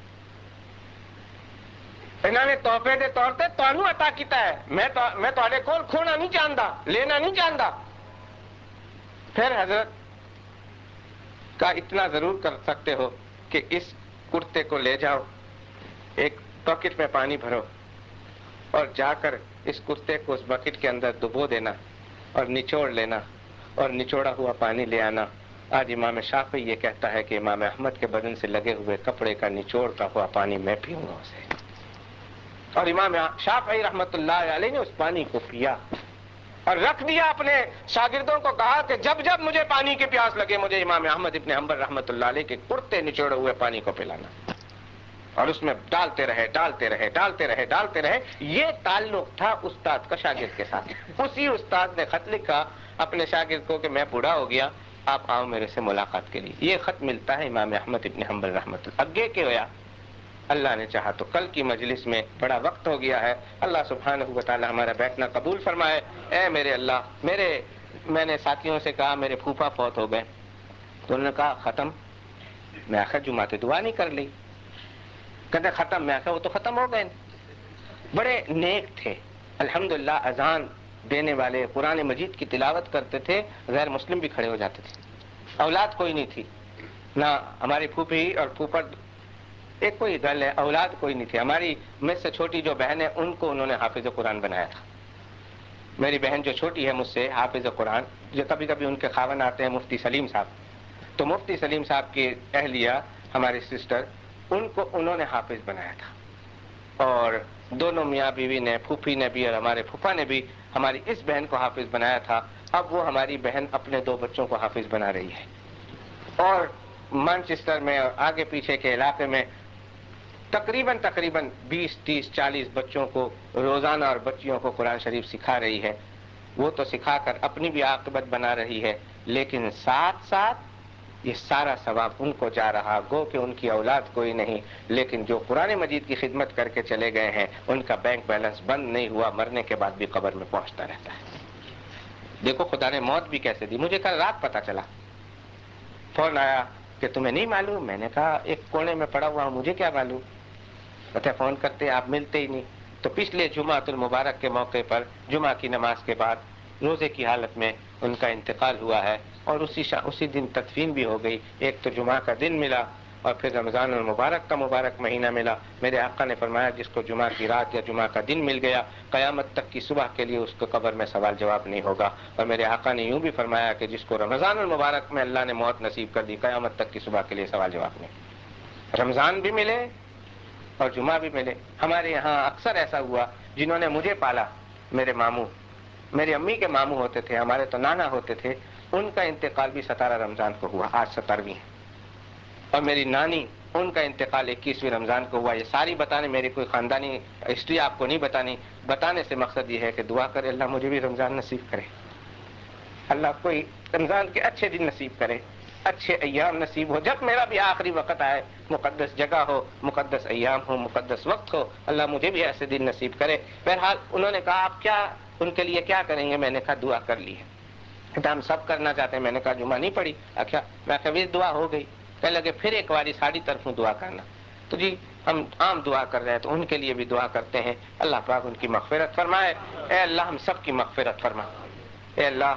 انہوں نے تحفے دے طور تے توانو عطا کیتا ہے، میں تواڈے کول کھونا نہیں چاہتا، لینا نہیں چاہتا۔ پھر حضرت کا اتنا ضرور کر سکتے ہو کہ اس کرتے کو لے جاؤ، ایک بکٹ میں پانی بھرو اور جا کر اس کرتے کو اس بکٹ کے اندر ڈبو دینا اور نچوڑ لینا اور نچوڑا ہوا پانی لے آنا۔ آج امام شافعی یہ کہتا ہے کہ امام احمد کے بدن سے لگے ہوئے کپڑے کا نچوڑتا ہوا پانی میں پیوں گا اسے، اور امام شافعی رحمت اللہ علیہ نے اس پانی کو پیا اور رکھ دیا، اپنے شاگردوں کو کہا کہ جب جب مجھے پانی کی پیاس لگے مجھے امام احمد ابن حنبل رحمت اللہ علیہ کے کرتے نچوڑے ہوئے پانی کو پلانا، اور اس میں ڈالتے رہے ڈالتے رہے ڈالتے رہے ڈالتے رہے۔ یہ تعلق تھا استاد کا شاگرد کے ساتھ۔ اسی استاد نے خط لکھا اپنے شاگرد کو کہ میں بوڑھا ہو گیا، آپ آؤ میرے سے ملاقات کے لیے۔ یہ خط ملتا ہے امام احمد ابن حنبل رحمت اللہ اگے کے ہویا اللہ نے چاہا تو کل کی مجلس میں بڑا وقت ہو گیا ہے، اللہ سبحانہ و تعالی ہمارا بیٹھنا قبول فرمائے۔ اے میرے اللہ، میں نے ساتھیوں سے کہا میرے پھوپھا فوت ہو گئے، تو انہوں نے کہا ختم؟ میں آخر جمعہ تے دعا نہیں کر لی، کہتے ختم؟ میں آخر وہ تو ختم ہو گئے۔ بڑے نیک تھے الحمدللہ، اذان دینے والے، قرآن مجید کی تلاوت کرتے تھے، غیر مسلم بھی کھڑے ہو جاتے تھے۔ اولاد کوئی نہیں تھی، نہ ہماری پھوپھی اور پھوپھا ایک کوئی گل ہے، اولاد کوئی نہیں تھی۔ ہماری مجھ سے چھوٹی جو بہن ہے ان کو انہوں نے حافظ قرآن بنایا تھا۔ میری بہن جو چھوٹی ہے مجھ سے، حافظ قرآن، جو کبھی کبھی ان کے خاوند آتے ہیں مفتی سلیم صاحب، تو مفتی سلیم صاحب کی اہلیہ ہماری سسٹر، ان کو انہوں نے حافظ بنایا تھا۔ اور دونوں میاں بیوی نے، پھوپھی نے بھی اور ہمارے پھوپھا نے بھی ہماری اس بہن کو حافظ بنایا تھا۔ اب وہ ہماری بہن اپنے 2 بچوں کو حافظ بنا رہی ہے، اور مانچسٹر میں اور آگے پیچھے کے علاقے میں تقریباً 20 30 40 بچوں کو روزانہ اور بچیوں کو قرآن شریف سکھا رہی ہے۔ وہ تو سکھا کر اپنی بھی عاقبت بنا رہی ہے، لیکن ساتھ ساتھ یہ سارا ثواب ان کو جا رہا، گو کہ ان کی اولاد کوئی نہیں، لیکن جو قرآن مجید کی خدمت کر کے چلے گئے ہیں ان کا بینک بیلنس بند نہیں ہوا، مرنے کے بعد بھی قبر میں پہنچتا رہتا ہے۔ دیکھو خدا نے موت بھی کیسے دی۔ مجھے کل رات پتا چلا، فون آیا کہ تمہیں نہیں معلوم؟ میں نے کہا ایک کونے میں پڑا ہوا ہوں، مجھے کیا معلوم؟ کہتے فون کرتے آپ ملتے ہی نہیں۔ تو پچھلے جمعۃ المبارک کے موقع پر جمعہ کی نماز کے بعد روزے کی حالت میں ان کا انتقال ہوا ہے، اور اسی دن تدفین بھی ہو گئی۔ ایک تو جمعہ کا دن ملا اور پھر رمضان المبارک کا مبارک مہینہ ملا۔ میرے آقا نے فرمایا جس کو جمعہ کی رات یا جمعہ کا دن مل گیا، قیامت تک کی صبح کے لیے اس کو قبر میں سوال جواب نہیں ہوگا۔ اور میرے آقا نے یوں بھی فرمایا کہ جس کو رمضان المبارک میں اللہ نے موت نصیب کر دی، قیامت تک کی صبح کے لیے سوال جواب نہیں۔ رمضان بھی ملے اور جمعہ بھی ملے۔ ہمارے یہاں اکثر ایسا ہوا، جنہوں نے مجھے پالا، میرے ماموں، میری امی کے ماموں ہوتے تھے، ہمارے تو نانا ہوتے تھے، ان کا انتقال بھی 17 رمضان کو ہوا، آج 17ویں ہے۔ اور میری نانی، ان کا انتقال 21ویں رمضان کو ہوا۔ یہ ساری بتانے میری کوئی خاندانی ہسٹری آپ کو نہیں بتانے سے مقصد یہ ہے کہ دعا کرے اللہ مجھے بھی رمضان نصیب کرے، اللہ کوئی رمضان کے اچھے دن نصیب کرے، اچھے ایام نصیب ہو، جب میرا بھی آخری وقت آئے، مقدس جگہ ہو، مقدس ایام ہو، مقدس وقت ہو، اللہ مجھے بھی ایسے دن نصیب کرے۔ بہرحال انہوں نے کہا آپ کیا ان کے لیے کیا کریں گے؟ میں نے کہا دعا کر لی ہے، ہم سب کرنا چاہتے ہیں۔ میں نے کہا جمعہ نہیں پڑھی؟ اچھا، میں کبھی دعا ہو گئی؟ کہنے لگے پھر ایک باری ساری طرفوں دعا کرنا۔ تو جی ہم عام دعا کر رہے ہیں تو ان کے لیے بھی دعا کرتے ہیں، اللہ پاک ان کی مغفرت فرمائے۔ اے اللہ ہم سب کی مغفرت فرما۔ اے اللہ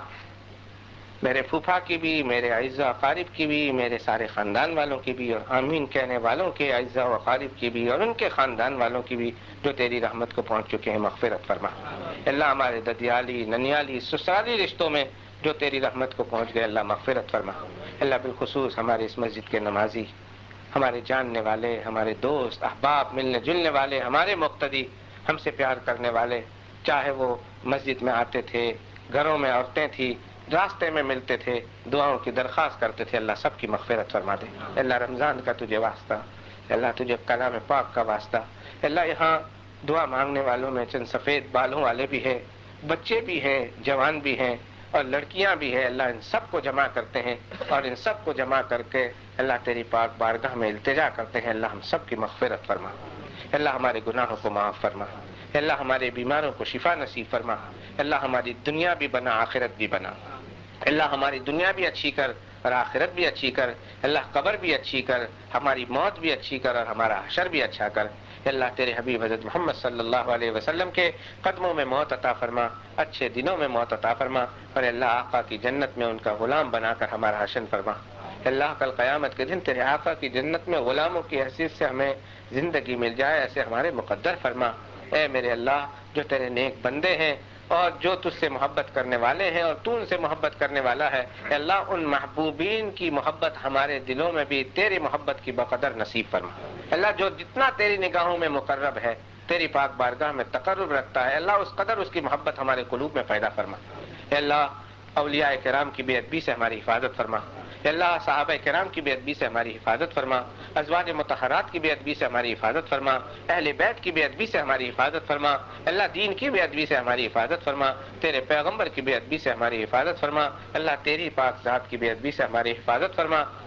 میرے پھوپھا کی بھی، میرے اعزاء اقارب کی بھی، میرے سارے خاندان والوں کی بھی، اور آمین کہنے والوں کے اعزاء و اقارب کی بھی، اور ان کے خاندان والوں کی بھی جو تیری رحمت کو پہنچ چکے ہیں، مغفرت فرما۔ اللہ ہمارے ددیالی، ننیالی، سسرالی رشتوں میں جو تیری رحمت کو پہنچ گئے، اللہ مغفرت فرما۔ اللہ بالخصوص ہمارے اس مسجد کے نمازی، ہمارے جاننے والے، ہمارے دوست احباب، ملنے جلنے والے، ہمارے مقتدی، ہم سے پیار کرنے والے، چاہے وہ مسجد میں آتے تھے، گھروں میں عورتیں تھی، راستے میں ملتے تھے، دعاؤں کی درخواست کرتے تھے، اللہ سب کی مغفرت فرما دے۔ اللہ رمضان کا تجھے واسطہ، اللہ تجھے کلام پاک کا واسطہ، اللہ یہاں دعا مانگنے والوں میں چند سفید بالوں والے بھی ہیں، بچے بھی ہیں، جوان بھی ہیں اور لڑکیاں بھی ہیں، اللہ ان سب کو جمع کرتے ہیں، اور ان سب کو جمع کر کے اللہ تیری پاک بارگاہ میں التجا کرتے ہیں، اللہ ہم سب کی مغفرت فرما، اللہ ہمارے گناہوں کو معاف فرما، اللہ ہمارے بیماروں کو شفا نصیب فرما، اللہ ہماری دنیا بھی بنا آخرت بھی بنا، اللہ ہماری دنیا بھی اچھی کر اور آخرت بھی اچھی کر، اللہ قبر بھی اچھی کر، ہماری موت بھی اچھی کر اور ہمارا حشر بھی اچھا کر۔ اللہ تیرے حبیب حضرت محمد صلی اللہ علیہ وسلم کے قدموں میں موت عطا فرما، اچھے دنوں میں موت عطا فرما، اور اللہ آقا کی جنت میں ان کا غلام بنا کر ہمارا حشر فرما۔ اللہ کل قیامت کے دن تیرے آقا کی جنت میں غلاموں کی حیثیت سے ہمیں زندگی مل جائے، ایسے ہمارے مقدر فرما۔ اے میرے اللہ جو تیرے نیک بندے ہیں اور جو تجھ سے محبت کرنے والے ہیں اور تو ان سے محبت کرنے والا ہے، اے اللہ ان محبوبین کی محبت ہمارے دلوں میں بھی تیری محبت کی بقدر نصیب فرما۔ اللہ جو جتنا تیری نگاہوں میں مقرب ہے، تیری پاک بارگاہ میں تقرب رکھتا ہے، اللہ اس قدر اس کی محبت ہمارے قلوب میں پیدا فرما۔ اے اللہ اولیاء کرام کی بے ادبی سے ہماری حفاظت فرما، اے اللہ صحابہ کرام کی بے ادبی سے ہماری حفاظت فرما، ازواج مطہرات کی بے ادبی سے ہماری حفاظت فرما، اہل بیت کی بے ادبی سے ہماری حفاظت فرما، اللہ دین کی بے ادبی سے ہماری حفاظت فرما، تیرے پیغمبر کی بے ادبی سے ہماری حفاظت فرما، اللہ تیری پاک ذات کی بے ادبی سے ہماری حفاظت فرما۔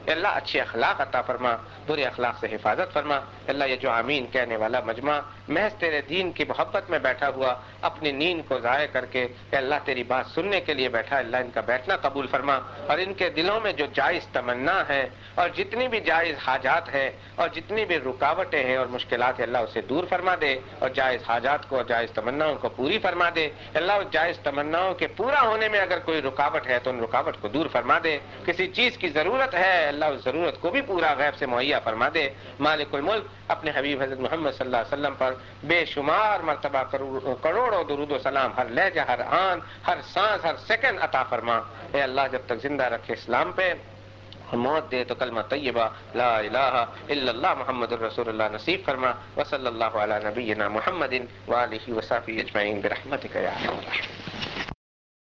اے اللہ اچھے اخلاق عطا فرما، برے اخلاق سے حفاظت فرما۔ اے اللہ یہ جو آمین کہنے والا مجمع محض تیرے دین کی محبت میں بیٹھا ہوا اپنی نیند کو ضائع کر کے اے اللہ تیری بات سننے کے لیے بیٹھا، اللہ ان کا بیٹھنا قبول فرما، اور ان کے دلوں میں جو جائز تمنا ہے اور جتنی بھی جائز حاجات ہے اور جتنی بھی رکاوٹیں ہیں اور مشکلات ہیں اللہ اسے دور فرما دے، اور جائز حاجات کو اور جائز تمناؤں کو پوری فرما دے۔ اللہ اس جائز تمناؤں کے پورا ہونے میں اگر کوئی رکاوٹ ہے تو ان رکاوٹ کو دور فرما دے، کسی چیز کی ضرورت ہے اللہ اس ضرورت کو بھی پورا غیب سے مہیا فرما دے۔ مالک الملک اپنے حبیب حضرت محمد صلی اللہ علیہ وسلم پر بے شمار مرتبہ کروڑوں درود و سلام ہر لہجہ، ہر آن، ہر سانس، ہر سیکنڈ عطا فرما۔ اے اللہ جب تک زندہ رکھے اسلام پہ، موت دے تو کلمہ طیبہ لا الہ الا اللہ محمد الرسول اللہ نصیب فرما۔ وصلی اللہ علی نبینا محمد وآلہ وصحبہ اجمعین برحمتک یا ارحم الراحمین۔